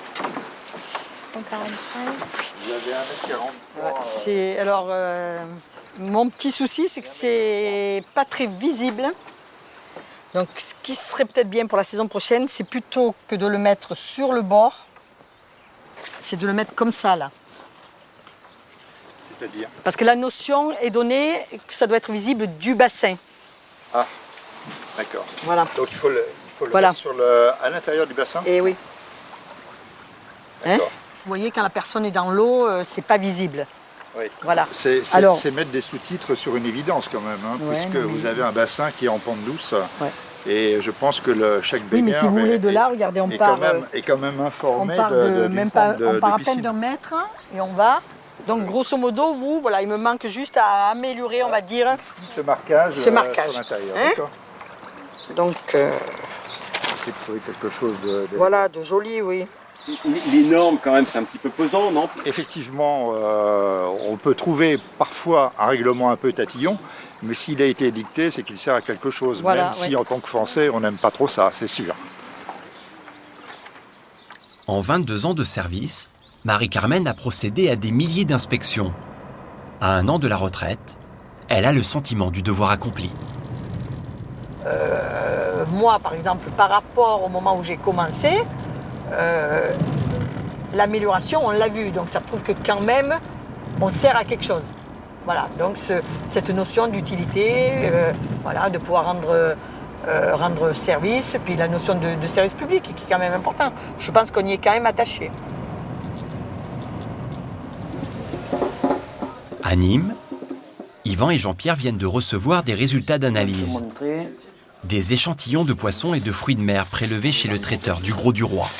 145. Vous avez 1,43 m. Alors, mon petit souci, c'est que c'est pas très visible. Donc, ce qui serait peut-être bien pour la saison prochaine, c'est plutôt que de le mettre sur le bord, c'est de le mettre comme ça, là. C'est-à-dire? Parce que la notion est donnée que ça doit être visible du bassin. Ah, d'accord. Voilà. Donc il faut faut le mettre à l'intérieur du bassin. Eh oui. Hein? Vous voyez, quand la personne est dans l'eau, c'est pas visible. Oui. Voilà. C'est mettre des sous-titres sur une évidence quand même, hein, puisque vous avez un bassin qui est en pente douce. Ouais. Et je pense que chaque baigneur mais si vous voulez de là, regardez, on part est quand même informé on part à peine d'un mètre et on va. Donc grosso modo, voilà, il me manque juste à améliorer, on va dire, ce marquage. Sur l'intérieur. Hein, donc c'est de trouver quelque chose de voilà, de joli, oui. Les normes, quand même, c'est un petit peu pesant, non? Effectivement, on peut trouver parfois un règlement un peu tatillon, mais s'il a été édicté, c'est qu'il sert à quelque chose, voilà, même si en tant que Français, on n'aime pas trop ça, c'est sûr. En 22 ans de service, Marie-Carmen a procédé à des milliers d'inspections. À 1 an de la retraite, elle a le sentiment du devoir accompli. Moi, par exemple, par rapport au moment où j'ai commencé, l'amélioration, on l'a vu, donc ça prouve que quand même, on sert à quelque chose. Voilà, donc cette notion d'utilité, voilà, de pouvoir rendre service, puis la notion de service public qui est quand même important. Je pense qu'on y est quand même attaché. À Nîmes, Yvan et Jean-Pierre viennent de recevoir des résultats d'analyse. Des échantillons de poissons et de fruits de mer prélevés chez le traiteur du Gros du Roi.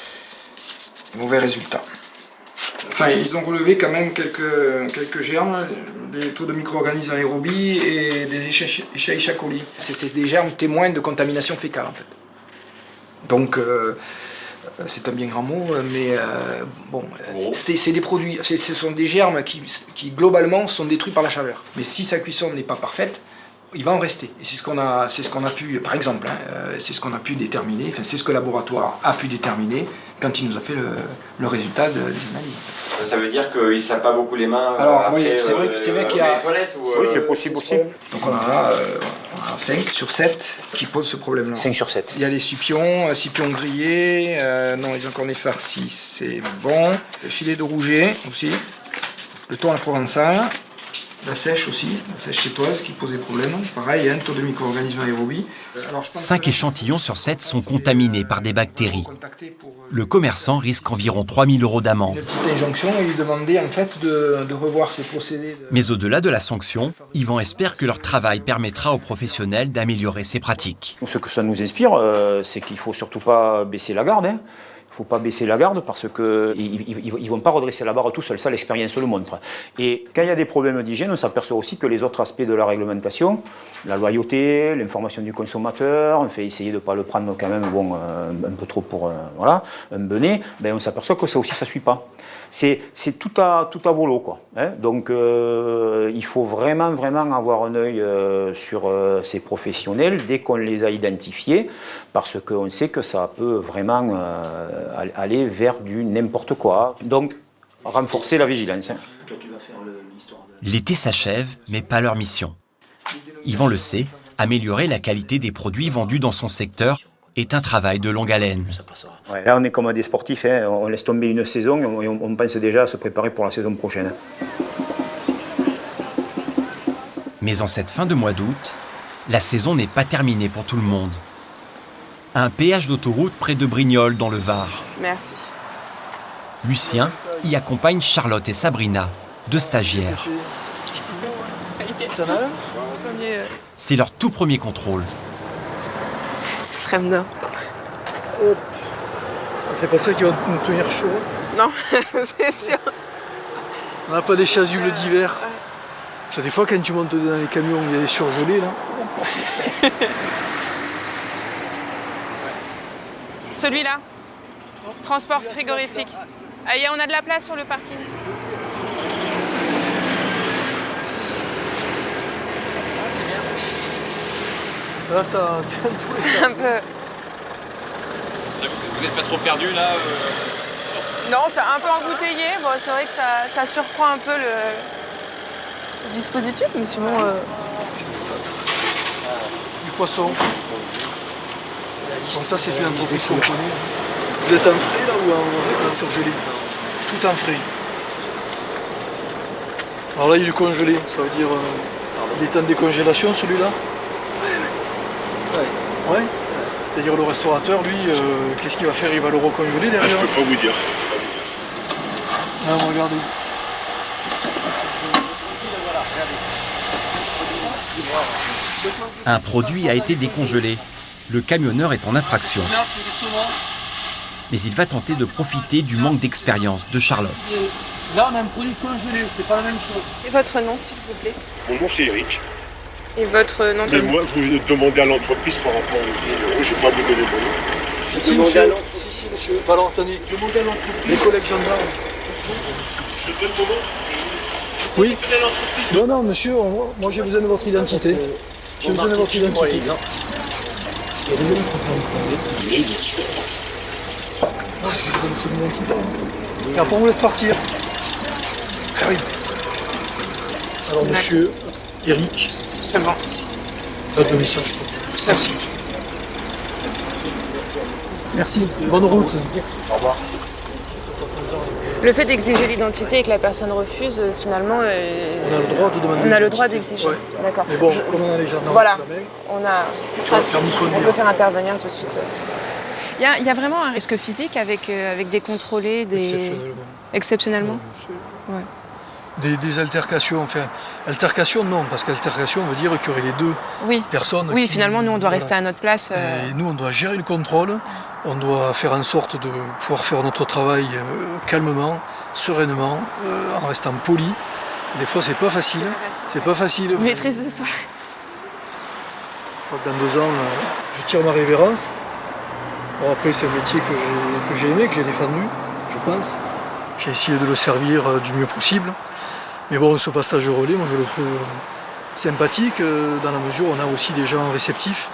Mauvais résultat. Enfin, ils ont relevé quand même quelques germes, des taux de micro-organismes aérobies et des Escherichia coli. C'est des germes témoins de contamination fécale en fait. Donc c'est un bien grand mot, mais bon, c'est des produits, ce sont des germes qui globalement sont détruits par la chaleur. Mais si sa cuisson n'est pas parfaite, il va en rester. Et c'est ce qu'on a pu, par exemple, c'est ce qu'on a pu déterminer, enfin, c'est ce que le laboratoire a pu déterminer quand il nous a fait le résultat des analyses. Ça veut dire qu'il ne sert pas beaucoup les mains. Alors après, oui, c'est vrai qu'il y a... les toilettes ou, oui, c'est possible aussi. Donc on a 5 sur 7 qui posent ce problème-là. 5 sur 7. Il y a les supions grillés, non, les encornets farcis, c'est bon. Le filet de rouget aussi, le thon à la provençale. La sèche aussi, la sèche chétoise qui pose des problèmes. Pareil, il y a un taux de micro-organismes aérobies. 5 échantillons sur 7 sont contaminés par des bactéries. Le commerçant risque environ 3 000 € d'amende. Une petite injonction et lui demander en fait de revoir ses procédés. Mais au-delà de la sanction, Yvan espère que leur travail permettra aux professionnels d'améliorer ces pratiques. Ce que ça nous inspire, c'est qu'il ne faut surtout pas baisser la garde. Il ne faut pas baisser la garde parce qu'ils ne vont pas redresser la barre tout seuls, ça l'expérience le montre. Et quand il y a des problèmes d'hygiène, on s'aperçoit aussi que les autres aspects de la réglementation, la loyauté, l'information du consommateur, on fait essayer de ne pas le prendre quand même un peu trop pour un benet, ben on s'aperçoit que ça aussi ça ne suit pas. C'est tout à volo, quoi. Hein. Donc il faut vraiment avoir un œil sur ces professionnels dès qu'on les a identifiés, parce qu'on sait que ça peut vraiment aller vers du n'importe quoi. Donc renforcer la vigilance. Hein. L'été s'achève, mais pas leur mission. Yvan le sait, améliorer la qualité des produits vendus dans son secteur est un travail de longue haleine. Ouais, là, on est comme des sportifs, hein. On laisse tomber une saison et on pense déjà à se préparer pour la saison prochaine. Mais en cette fin de mois d'août, la saison n'est pas terminée pour tout le monde. Un péage d'autoroute près de Brignoles, dans le Var. Merci. Lucien y accompagne Charlotte et Sabrina, 2 stagiaires. C'est leur tout premier contrôle. Crème d'or. C'est pas ça qui va nous tenir chaud. Non, c'est sûr. On n'a pas des chasubles d'hiver. Ça, des fois, quand tu montes dans les camions, il y a des surgelés, là. Celui-là, transport frigorifique. Ah, on a de la place sur le parking. Là, ça, c'est un peu... Un peu... Vous n'êtes pas trop perdu là Non, c'est un peu embouteillé. Bon, c'est vrai que ça surprend un peu le dispositif, mais sinon... Du poisson. Bon, ça, c'est une entreprise qu'on connaît. Vous êtes en frais là ou en surgelé? Tout en frais. Alors là, il est congelé, ça veut dire... il est en décongélation celui-là? Ouais. C'est-à-dire le restaurateur, lui, qu'est-ce qu'il va faire? Il va le recongeler derrière? Je peux pas vous dire. Ah, regardez. Un produit a été décongelé. Le camionneur est en infraction. Mais il va tenter de profiter du manque d'expérience de Charlotte. Là, on a un produit congelé, c'est pas la même chose. Et votre nom, s'il vous plaît? Mon nom c'est Eric. Et votre nom de... Mais moi, vous demandez à l'entreprise par rapport au numéro, je ne vais pas vous donner mon nom. Si, monsieur. Si, monsieur. Alors, attendez. Demandez à l'entreprise. Les collègues gendarmes. Je donne mon nom. Oui. Non, monsieur, moi j'ai besoin de votre identité. J'ai besoin de votre identité. Et après on vous laisse partir. Ah oui. Alors monsieur Eric. C'est bon. Votre message. Merci. Merci. Bonne route. Au revoir. Le fait d'exiger l'identité et que la personne refuse, finalement, on a le droit de demander. On a le droit d'exiger. Ouais. D'accord. Mais bon, comme on a les gendarmes, voilà, on peut faire intervenir tout de suite. Il y a vraiment un risque physique avec des contrôlés, exceptionnellement. Ouais. Des altercations, enfin, altercation non, parce qu'altercation veut dire qu'il y aurait les deux personnes. Oui, finalement, nous on doit rester à notre place. Et nous on doit gérer le contrôle. On doit faire en sorte de pouvoir faire notre travail calmement, sereinement, en restant poli. Des fois, c'est pas facile. C'est pas facile. Maîtrise de soi. Je crois que dans 2 ans, je tire ma révérence. Bon, après, c'est un métier que j'ai aimé, que j'ai défendu, je pense. J'ai essayé de le servir du mieux possible. Mais bon, ce passage de relais, moi, je le trouve sympathique, dans la mesure où on a aussi des gens réceptifs.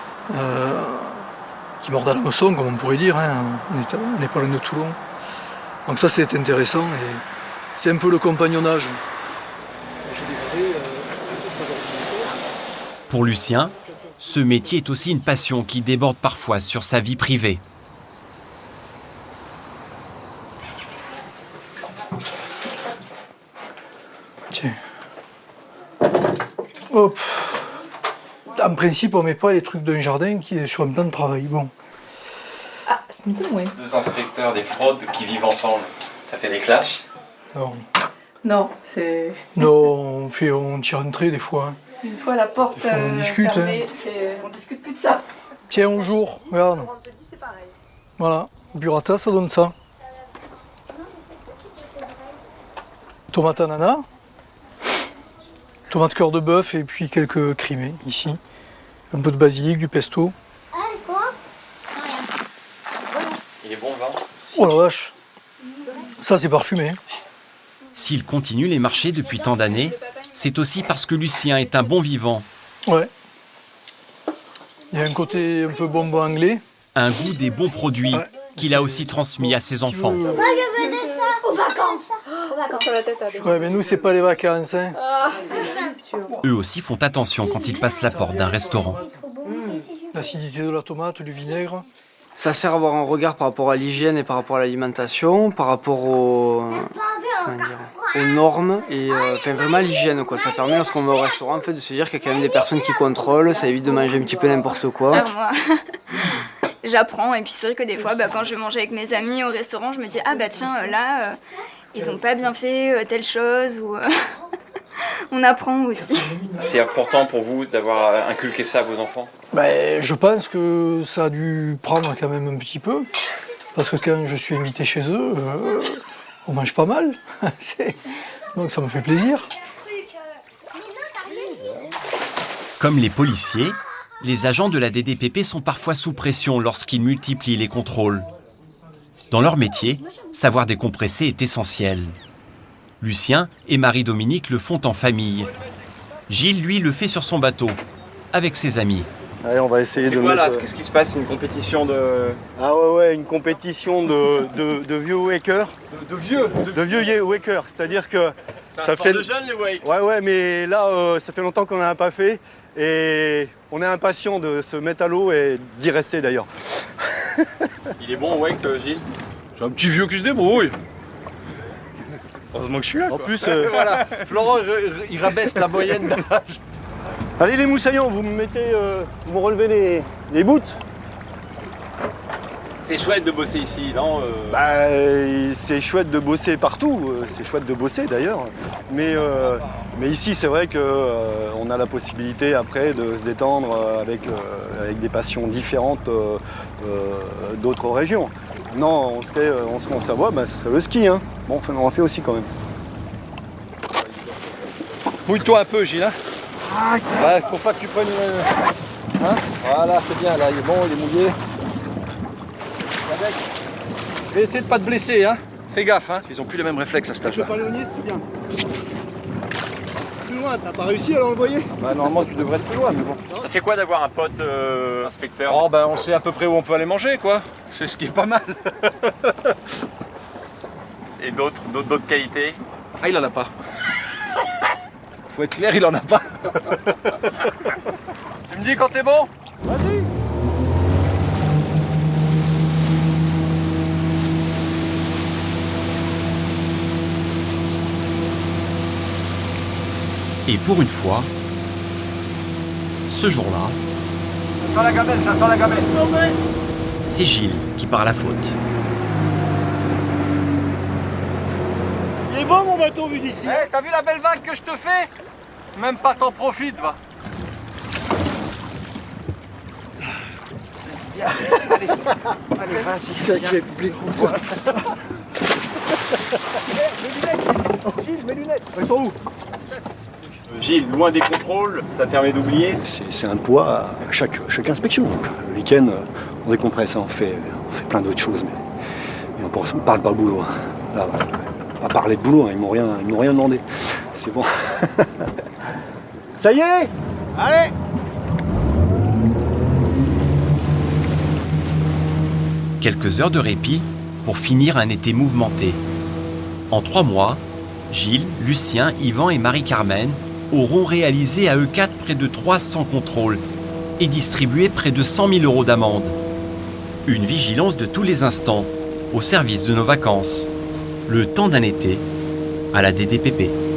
Qui mordent à l'hameçon, comme on pourrait dire, hein. On n'est pas loin de Toulon. Donc ça, c'est intéressant et c'est un peu le compagnonnage. Pour Lucien, ce métier est aussi une passion qui déborde parfois sur sa vie privée. Tiens. Hop. En principe, on ne met pas les trucs d'un jardin qui est sur un plan de travail. Bon. Ah, c'est une ouais. 2 inspecteurs des fraudes qui vivent ensemble. Ça fait des clashs? Non. Non, c'est... Non, on tire un trait des fois. Hein. Une fois la porte on discute, fermée, on discute plus de ça. Tiens, on joue, regarde. Voilà, burrata, ça donne ça. Tomate ananas. Tomate cœur de bœuf et puis quelques crimés ici. Un peu de basilic, du pesto. Il est bon le vin? Oh la vache. Ça c'est parfumé. S'il continue les marchés depuis tant d'années, c'est aussi parce que Lucien est un bon vivant. Ouais. Il y a un côté un peu bonbon anglais. Un goût des bons produits qu'il a aussi transmis à ses enfants. Moi je veux de ça. Aux vacances. Ouais, mais nous c'est pas les vacances. Hein. Eux aussi font attention quand ils passent la porte d'un restaurant. L'acidité de la tomate, du vinaigre. Ça sert à avoir un regard par rapport à l'hygiène et par rapport à l'alimentation, par rapport aux normes et vraiment l'hygiène quoi. Ça permet lorsqu'on va au restaurant en fait, de se dire qu'il y a quand même des personnes qui contrôlent, ça évite de manger un petit peu n'importe quoi. Moi, j'apprends et puis c'est vrai que des fois quand je vais manger avec mes amis au restaurant, je me dis ah bah tiens là ils ont pas bien fait telle chose ou on apprend aussi. C'est important pour vous d'avoir inculqué ça à vos enfants? Je pense que ça a dû prendre quand même un petit peu. Parce que quand je suis invité chez eux, on mange pas mal. Donc ça me fait plaisir. Comme les policiers, les agents de la DDPP sont parfois sous pression lorsqu'ils multiplient les contrôles. Dans leur métier, savoir décompresser est essentiel. Lucien et Marie-Dominique le font en famille. Gilles, lui, le fait sur son bateau, avec ses amis. Allez, on va essayer de quoi, mettre... là, qu'est-ce qui se passe? Une compétition de... Ah ouais, une compétition de vieux wakers. De vieux wakers, c'est-à-dire que... Ça fait de jeunes, les wakes. Ouais, mais là, ça fait longtemps qu'on n'en a pas fait. Et on est impatient de se mettre à l'eau et d'y rester d'ailleurs. Il est bon, wake, Gilles? J'ai un petit vieux qui se débrouille. Heureusement que je suis là, quoi. En plus, voilà, Florent, il rabaisse la moyenne d'âge. Allez les moussaillons, vous me relevez les boots. C'est chouette de bosser ici, non Bah, c'est chouette de bosser partout, c'est chouette de bosser d'ailleurs. Mais ici, c'est vrai qu'on a la possibilité après de se détendre avec des passions différentes d'autres régions. Non, on serait en Savoie, bah, ce serait le ski. Hein. Bon, enfin, on en fait aussi quand même. Mouille-toi un peu, Gilles. Hein, ouais, pour pas que tu prennes hein, voilà, c'est bien, là, il est bon, il est mouillé. Et essaie de pas te blesser, hein. Fais gaffe, hein. Ils ont plus les mêmes réflexes à cet âge-là. Je peux pas l'éloigner, c'est bien. Plus loin, t'as pas réussi à l'envoyer? Bah, normalement, tu devrais être plus loin, mais bon. Ça fait quoi d'avoir un pote inspecteur? Oh, ben, on sait à peu près où on peut aller manger, quoi. C'est ce qui est pas mal. Et d'autres qualités? Ah, il en a pas. Faut être clair, il en a pas. Tu me dis quand t'es bon? Vas-y. Et pour une fois, ce jour-là, Ça sent la gamelle, ça sent la gamelle. c'est Gilles qui part à la faute. Il est bon mon bateau vu d'ici. Eh, t'as vu la belle vague que je te fais? Même pas t'en profites, va. Viens, allez, vas-y. C'est avec les publics rouges. Gilles, mes lunettes. Ils sont où? Gilles, loin des contrôles, ça permet d'oublier. C'est un poids à chaque inspection. Donc, le week-end, on décompresse, on fait plein d'autres choses, mais on ne parle pas boulot. Hein. Là, on va pas parler de boulot, hein. Ils m'ont rien demandé. C'est bon. Ça y est. Allez. Quelques heures de répit pour finir un été mouvementé. En 3 mois, Gilles, Lucien, Yvan et Marie-Carmen auront réalisé à eux 4 près de 300 contrôles et distribué près de 100 000 € d'amende. Une vigilance de tous les instants, au service de nos vacances. Le temps d'un été à la DDPP.